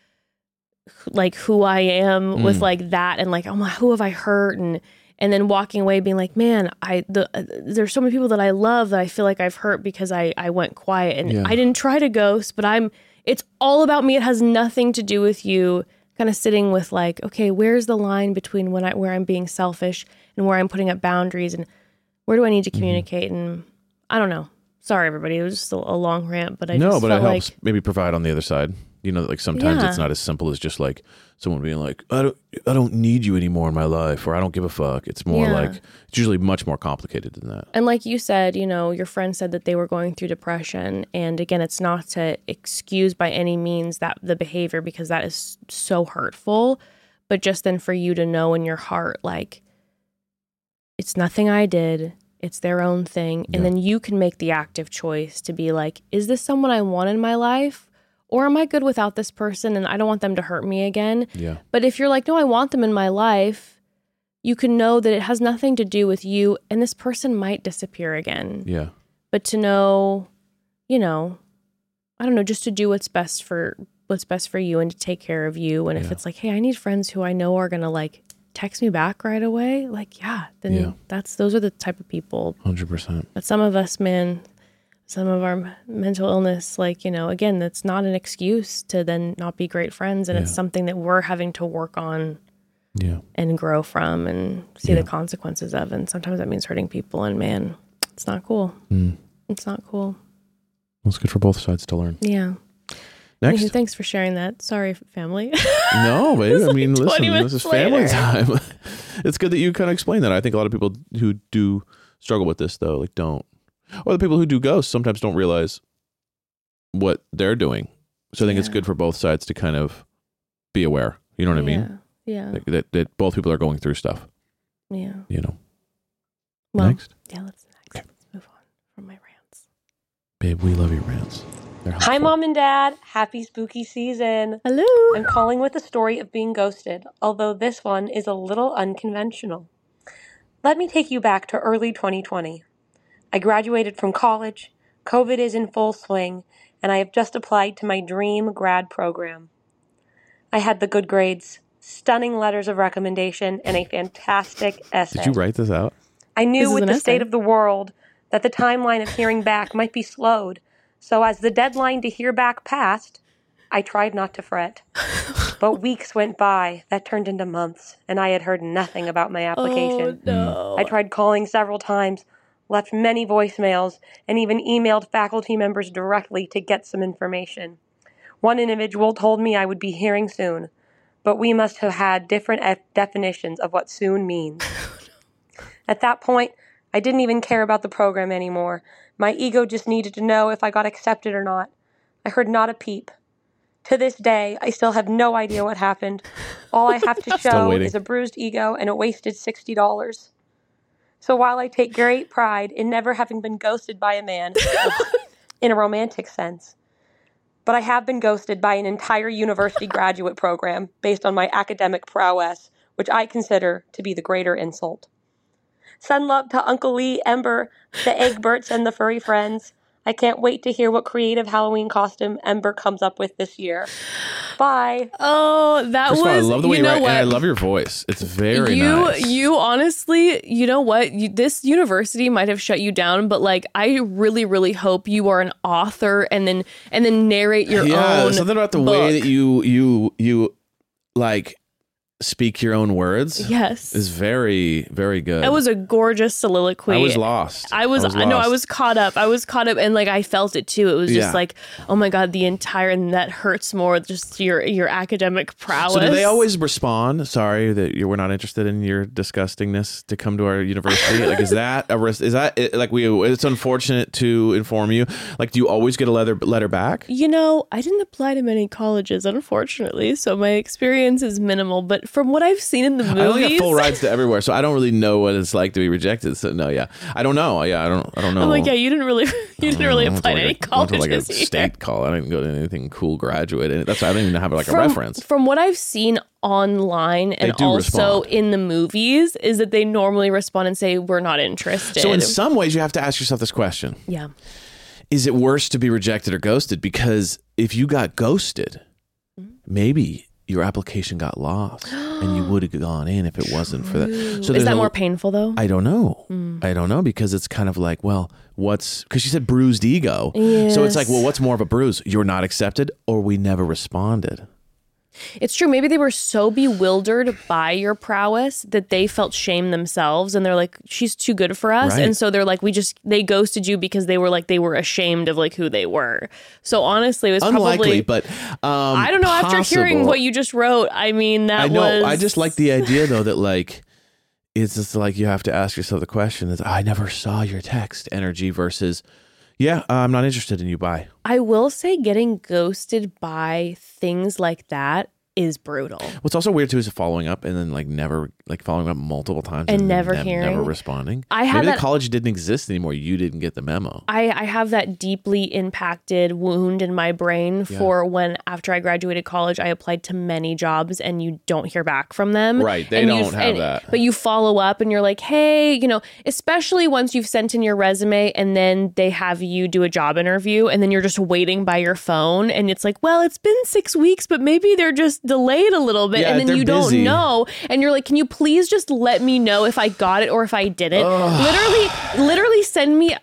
like who I am with like that, and like, oh my, who have I hurt? And then walking away being like, man, there's so many people that I love that I feel like I've hurt because I went quiet and I didn't try to ghost, but it's all about me. It has nothing to do with you. Kind of sitting with like, okay, where's the line between where I'm being selfish and where I'm putting up boundaries, and where do I need to communicate? And I don't know. Sorry, everybody. It was just a long rant, but it helps maybe provide on the other side. You know, like sometimes it's not as simple as just like someone being like, I don't need you anymore in my life, or I don't give a fuck. It's more like, it's usually much more complicated than that. And like you said, you know, your friend said that they were going through depression. And again, it's not to excuse by any means that the behavior, because that is so hurtful. But just then for you to know in your heart, like, it's nothing I did. It's their own thing. And then you can make the active choice to be like, is this someone I want in my life? Or am I good without this person and I don't want them to hurt me again? Yeah. But if you're like, no, I want them in my life, you can know that it has nothing to do with you and this person might disappear again. Yeah. But to know, you know, I don't know, just to do what's best for you and to take care of you. And if it's like, hey, I need friends who I know are going to like text me back right away, like, those are the type of people. 100%. But some of us, man, some of our mental illness, like, you know, again, that's not an excuse to then not be great friends. And it's something that we're having to work on and grow from and see the consequences of. And sometimes that means hurting people. And man, it's not cool. It's not cool. Well, it's good for both sides to learn. Yeah. Next. Anywho, thanks for sharing that. Sorry, family. No, babe. I mean, listen, this is family time. It's good that you kind of explain that. I think a lot of people who do struggle with this though, like don't. Or the people who do ghosts sometimes don't realize what they're doing. So I think it's good for both sides to kind of be aware. You know what I mean? Yeah. That both people are going through stuff. Yeah. You know. Well, next. Yeah, let's move on from my rants. Babe, we love your rants. They're Hi, helpful. Mom and Dad. Happy spooky season. Hello. I'm calling with a story of being ghosted, although this one is a little unconventional. Let me take you back to early 2020. I graduated from college, COVID is in full swing, and I have just applied to my dream grad program. I had the good grades, stunning letters of recommendation, and a fantastic essay. Did you write this out? I knew This is with an the essay. state of the world that the timeline of hearing back might be slowed, so as the deadline to hear back passed, I tried not to fret. But weeks went by, that turned into months, and I had heard nothing about my application. Oh, no. I tried calling several times, left many voicemails, and even emailed faculty members directly to get some information. One individual told me I would be hearing soon, but we must have had different definitions of what soon means. At that point, I didn't even care about the program anymore. My ego just needed to know if I got accepted or not. I heard not a peep. To this day, I still have no idea what happened. All I have to show waiting. is a bruised ego and a wasted $60. So while I take great pride in never having been ghosted by a man, in a romantic sense, but I have been ghosted by an entire university graduate program based on my academic prowess, which I consider to be the greater insult. Send love to Uncle Lee, Ember, the Eggberts, and the furry friends. I can't wait to hear what creative Halloween costume Ember comes up with this year. Bye. Oh, that First of all, I was. love the way you you know write, what? and I love your voice. It's very nice. You honestly, you know what? This university might have shut you down, but like, I really, really hope you are an author and then narrate your own. Something about the book. way that you like speak your own words. Yes, is very, very good. It was a gorgeous soliloquy. I was lost. I was caught up. And like I felt it too. It was just like, oh my God, the entire, and that hurts more. Just your academic prowess. So do they always respond? Sorry that we're not interested in your disgustingness to come to our university. Like, is that it's unfortunate to inform you. Like, do you always get a letter back? You know, I didn't apply to many colleges, unfortunately, so my experience is minimal. But from what I've seen in the movies, I only get full rides to everywhere, so I don't really know what it's like to be rejected. So no, I don't know. I don't know. I'm like, you didn't really apply to any colleges. Like a state call. I didn't go to anything cool graduate. That's why I don't even have like a reference. From what I've seen online and also in the movies, is that they normally respond and say, we're not interested. So in some ways, you have to ask yourself this question. Yeah. Is it worse to be rejected or ghosted? Because if you got ghosted, maybe your application got lost and you would have gone in if it wasn't for that. So is that more painful though? I don't know. I don't know, because it's kind of like, well, because she said bruised ego. Yes. So it's like, well, what's more of a bruise? You're not accepted or we never responded. It's true. Maybe they were so bewildered by your prowess that they felt shame themselves, and they're like, she's too good for us. Right. And so they're like, they ghosted you because they were ashamed of like who they were. So honestly, it was unlikely, probably, but I don't know. After hearing what you just wrote, I mean, I just like the idea though that like, it's just like you have to ask yourself the question is, I never saw your text energy versus, I'm not interested in you. Bye. I will say getting ghosted by things like that is brutal. What's also weird too is following up and then like never like following up multiple times and never hearing, never responding. Maybe the college didn't exist anymore. You didn't get the memo. I have that deeply impacted wound in my brain for when after I graduated college, I applied to many jobs and you don't hear back from them. Right. They don't have that. But you follow up and you're like, hey, especially once you've sent in your resume and then they have you do a job interview and then you're just waiting by your phone and it's like, well, it's been 6 weeks, but maybe they're just delayed a little bit and then you don't know and you're like, can you please just let me know if I got it or if I didn't? Literally send me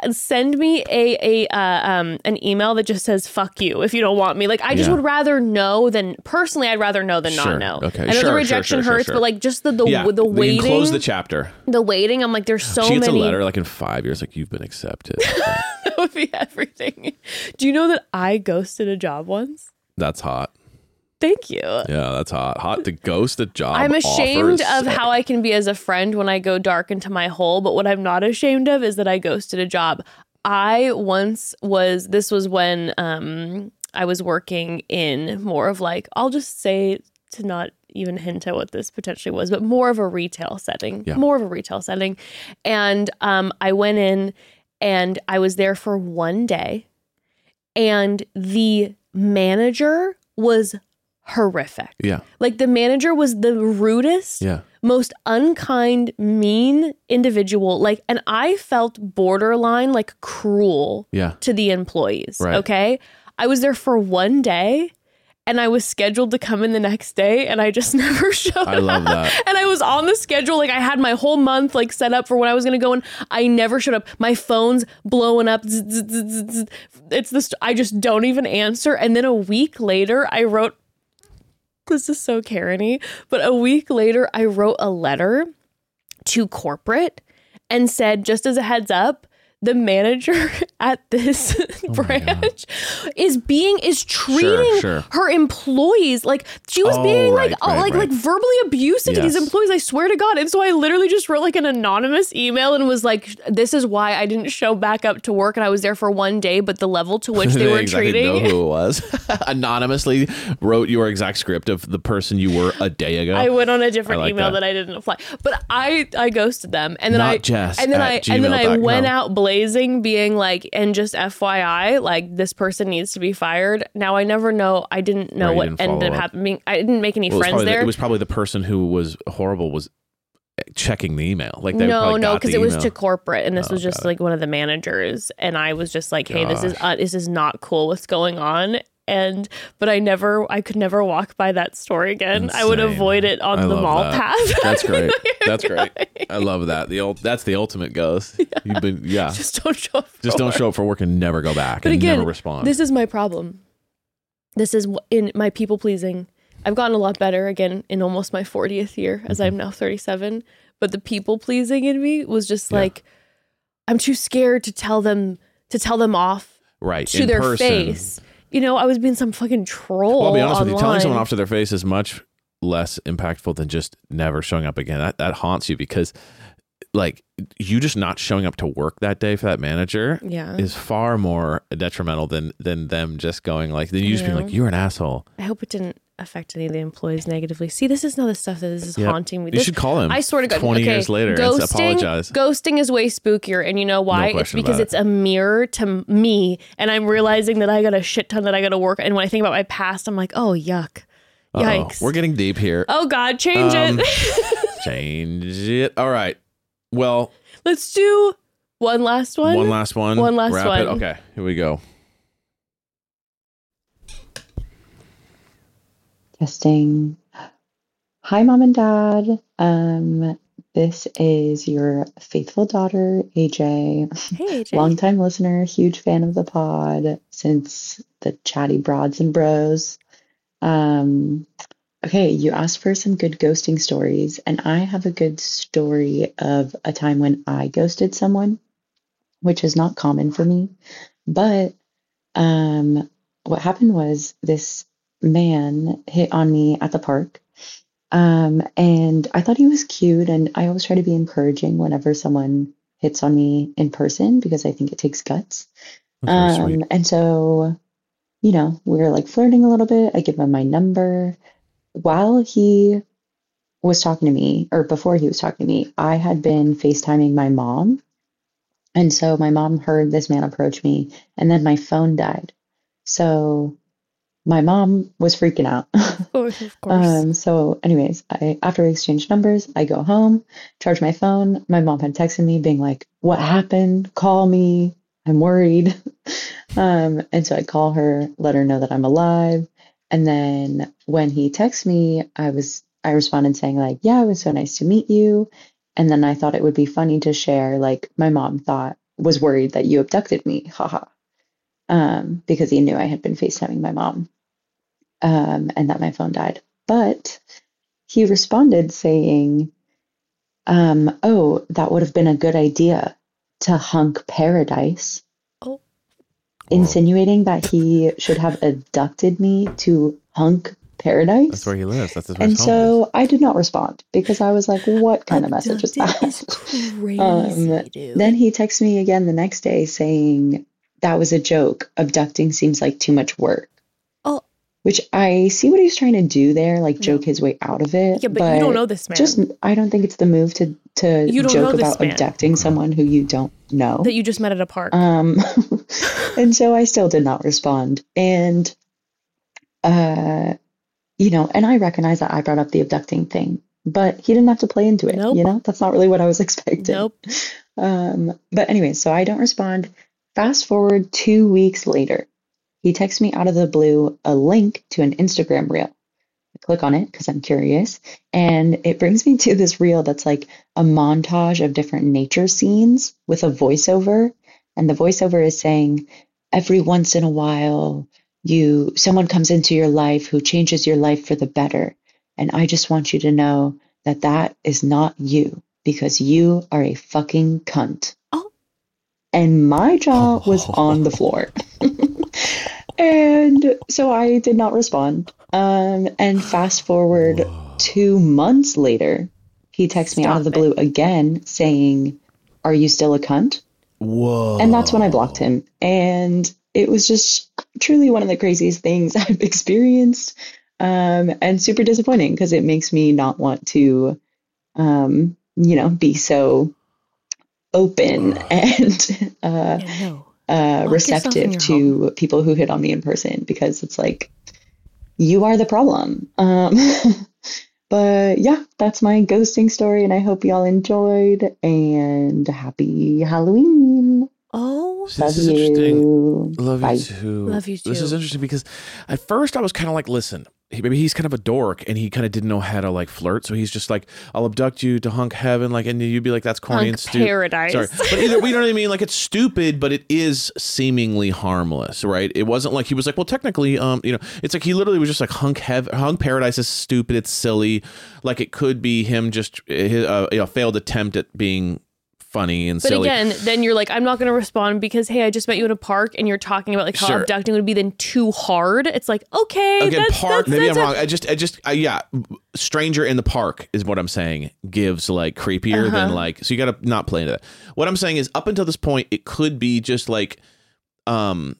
an email that just says fuck you if you don't want me. Like I just would rather know than personally I'd rather know than not know. Okay. I know the rejection hurts, but like just the waiting. Close the chapter. The waiting, I'm like, there's so many. She gets a letter like in 5 years, like you've been accepted. That would be everything. Do you know that I ghosted a job once? That's hot. Thank you. Yeah, that's hot. Hot to ghost a job. I'm ashamed offer of is how I can be as a friend when I go dark into my hole, but what I'm not ashamed of is that I ghosted a job. This was when I was working in more of like, I'll just say, to not even hint at what this potentially was, but more of a retail setting. Yeah. More of a retail setting. And I went in and I was there for one day, and the manager was horrific. Yeah. Like, the manager was the rudest, Yeah. most unkind, mean individual. Like, and I felt borderline like cruel Yeah. to the employees. Right. Okay. I was there for one day and I was scheduled to come in the next day, and I just never showed up. I love that. And I was on the schedule. Like, I had my whole month like set up for when I was going to go, and I never showed up. My phone's blowing up. Zzz, zzz, zzz, zzz. It's this. I just don't even answer. And then a week later, I wrote, this is so Karen-y, but a week later, I wrote a letter to corporate and said, just as a heads up, the manager at this branch is treating Sure. her employees like she was being like verbally abusive to these employees. I swear to God. And so I literally just wrote like an anonymous email and was like, this is why I didn't show back up to work, and I was there for one day, but the level to which they were exactly treating. Know who it was. Anonymously wrote your exact script of the person you were a day ago. I went on a different like email that. that I didn't apply, but I ghosted them, and then Not Jess and then at I went gmail.com. out blazing, being like, and just FYI, like, this person needs to be fired. Now I never know. I didn't know Right, you what didn't ended up follow up. happening. I didn't make any Well, friends there. It was probably the person who was horrible was checking the email. Like they no, probably got because the it was email. to corporate, and this was just got it. like one of the managers, and I was just like, hey, this is not cool. What's going on? But I could never walk by that store again. I would Insane. avoid it on I the love mall that. path. That's great. That's great. I love that. That's the ultimate ghost. Yeah. Just don't show up. Just don't show up for work and never go back But and again, never respond. this is my problem. This is in my people pleasing. I've gotten a lot better again in almost my 40th year, as I'm now 37. But the people pleasing in me was just like, I'm too scared to tell them off right to in their person. face. You know, I was being some fucking troll. Well, I'll be honest with you. Telling online. someone off to their face is much less impactful than just never showing up again. That haunts you because, like, you just not showing up to work that day for that manager is far more detrimental than them just going like, then you just being like, you're an asshole. I hope it didn't affect any of the employees negatively. See, this is not the stuff that is haunting me. You should call him. I swear to God, 20 years later and apologize. Ghosting is way spookier, and you know why? No It's question because about it's a mirror to me, and I'm realizing that I got a shit ton that I got to work. And when I think about my past, I'm like, oh yuck, yikes. We're getting deep here. Oh God, change it. Change it. All right. Well, let's do one last one. One last one. One last Wrap one. it. Okay, here we go. Testing. Hi, Mom and Dad. This is your faithful daughter, AJ. Hey, AJ. Longtime listener, huge fan of the pod since the chatty broads and bros. Okay, you asked for some good ghosting stories, and I have a good story of a time when I ghosted someone, which is not common for me. But what happened was this man hit on me at the park. And I thought he was cute, and I always try to be encouraging whenever someone hits on me in person because I think it takes guts. And so, you know, we were like flirting a little bit. I give him my number. While he was talking to me, or before he was talking to me, I had been FaceTiming my mom. And so my mom heard this man approach me, and then my phone died. So my mom was freaking out. Of course. So anyways, after we exchanged numbers, I go home, charge my phone. My mom had texted me being like, what happened? Call me. I'm worried. And so I call her, let her know that I'm alive. And then when he texts me, I responded saying like, yeah, it was so nice to meet you. And then I thought it would be funny to share, like, my mom was worried that you abducted me. Haha. Because he knew I had been FaceTiming my mom. And that my phone died. But he responded saying, oh, that would have been a good idea to hunk paradise. Insinuating that he should have abducted me to hunk paradise. That's where he lives. That's his And home. so I did not respond because I was like, what kind of message is that? Is crazy, dude. Then he texted me again the next day saying that was a joke. Abducting seems like too much work. Oh. Which I see what he's trying to do there, like joke his way out of it. Yeah, but you don't know this man. Just, I don't think it's the move to You don't know joke this about man. abducting someone who you don't know. That you just met at a park. And so I still did not respond. And, you know, and I recognize that I brought up the abducting thing, but he didn't have to play into it. Nope. You know, that's not really what I was expecting. Nope. But anyway, so I don't respond. Fast forward 2 weeks later, he texts me out of the blue a link to an Instagram reel. I click on it because I'm curious, and it brings me to this reel that's like a montage of different nature scenes with a voiceover, and the voiceover is saying, every once in a while, someone comes into your life who changes your life for the better, and I just want you to know that that is not you, because you are a fucking cunt. Oh. And my jaw was on the floor. And so I did not respond. And fast forward 2 months later, he texts me out of the blue again saying, are you still a cunt? Whoa. And that's when I blocked him. And it was just truly one of the craziest things I've experienced. And super disappointing because it makes me not want to, you know, be so open and receptive to people who hit on me in person, because it's like, you are the problem. But yeah, that's my ghosting story, and I hope y'all enjoyed, and happy Halloween. Oh, this is interesting. Love Bye. you too. Love you This too. is interesting because at first I was kind of like, listen, maybe he's kind of a dork and he kind of didn't know how to like flirt. So he's just like, I'll abduct you to hunk heaven. Like, and you'd be like, that's corny and stupid. Paradise. Sorry. But either, you know what I mean? Like, it's stupid, but it is seemingly harmless, right? It wasn't like he was like, well, technically, you know, it's like he literally was just like, hunk paradise is stupid. It's silly. Like, it could be him just a failed attempt at being funny and silly. But again, then you're like, I'm not going to respond because, hey, I just met you in a park and you're talking about like how Sure. abducting would be then too hard. It's like, okay, Again, that's, park. that's, Maybe that's I'm wrong. Yeah, stranger in the park is what I'm saying. Gives like creepier than like. So you got to not play into that. What I'm saying is, up until this point, it could be just like, not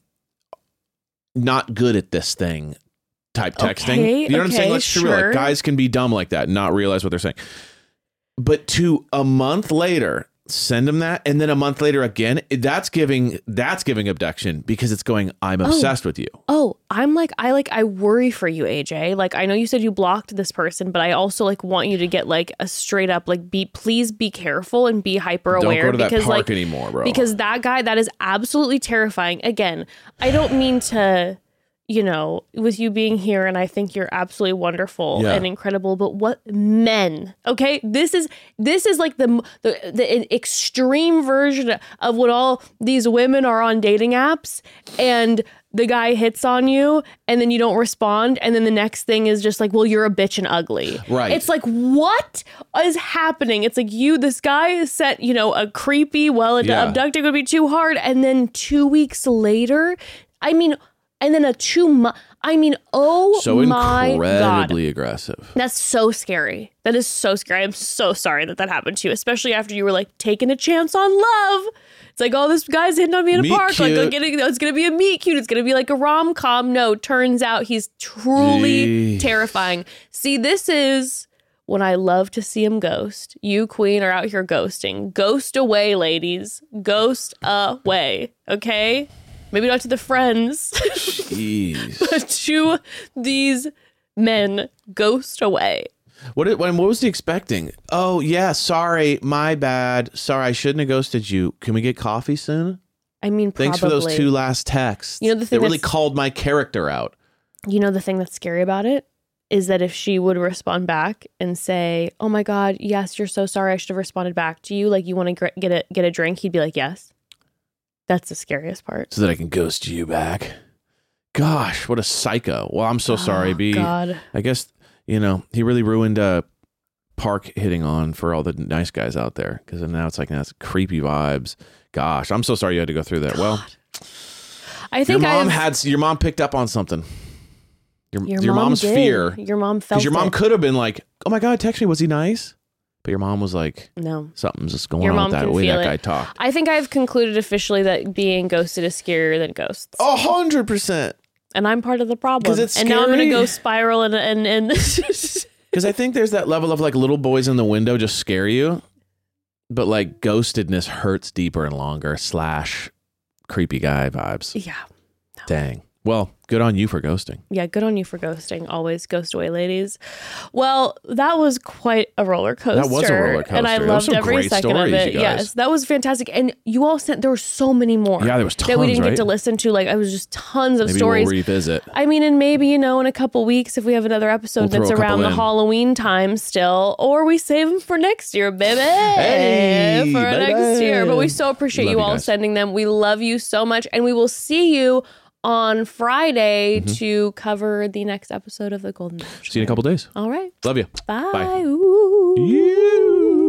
good at this thing type texting. Okay, You know what I'm saying? okay, Let's be real. Like, sure. guys can be dumb like that, and not realize what they're saying. But to a month later, send him that, and then a month later again, that's giving abduction, because it's going, I'm obsessed with you. Oh, I worry for you, AJ. Like, I know you said you blocked this person, but I also like want you to get like a straight up like, please be careful and be hyper aware. Don't go to because that park like anymore, bro. Because that guy, that is absolutely terrifying. Again, I don't mean to, you know, with you being here, and I think you're absolutely wonderful and incredible, but what men, okay? This is like the extreme version of what all these women are on dating apps, and the guy hits on you and then you don't respond, and then the next thing is just like, well, you're a bitch and ugly. Right. It's like, what is happening? It's like, this guy is set, you know, a creepy, abducting would be too hard, and then 2 weeks later, and then oh so my incredibly God. aggressive. That's so scary. That is so scary. I'm so sorry that happened to you, especially after you were like taking a chance on love. It's like, oh, this guy's hitting on me in a Meet park. cute. Like, it's going to be a meet cute. It's going to be like a rom-com. No, turns out he's truly terrifying. See, this is when I love to see him ghost. You, Queen, are out here ghosting. Ghost away, ladies. Ghost away. Okay? Maybe not to the friends, Jeez. but to these men. Ghost away. What was he expecting? Oh, yeah, sorry, my bad. Sorry, I shouldn't have ghosted you. Can we get coffee soon? I mean, probably. Thanks for those 2 last texts. You know, the thing they really that's- called my character out. You know, the thing that's scary about it is that if she would respond back and say, oh my God, yes, you're so sorry, I should have responded back to you. Like, you want to get a drink? He'd be like, yes. That's the scariest part. So that I can ghost you back. Gosh, what a psycho. Well, I'm so sorry, B. God. I guess, you know, he really ruined park hitting on for all the nice guys out there, because now it's like, that's creepy vibes. Gosh, I'm so sorry you had to go through that. God. Well, I think your mom picked up on something. Your mom mom's did. fear. Your mom felt Because your mom it. could have been like, oh my God, text me. Was he nice? But your mom was like, no. Something's just going Your on mom with that can way feel that it. guy talked. I think I've concluded officially that being ghosted is scarier than ghosts. 100%. And I'm part of the problem. 'Cause it's and now I'm going to scary. go spiral and Because I think there's that level of like little boys in the window just scare you. But like ghostedness hurts deeper and longer / creepy guy vibes. Yeah. Dang. Well, good on you for ghosting. Yeah, good on you for ghosting. Always ghost away, ladies. Well, that was quite a roller coaster. That was a roller coaster. And I That was loved some every great second of stories, it. you guys. Yes, that was fantastic. And you all sent, there were so many more. Yeah, there was that we tons, didn't right? get to listen to. Like, it was just tons of Maybe stories. we'll revisit. I mean, and maybe, in a couple weeks, if we have another episode We'll throw that's a couple around the in. Halloween time still, or we save them for next year, baby. Hey, for baby. next year. But we so appreciate Love you you all guys. sending them. We love you so much. And we will see you on Friday to cover the next episode of The Golden Bachelor. See you in a couple days. All right. Love you. Bye. Bye. Ooh. You.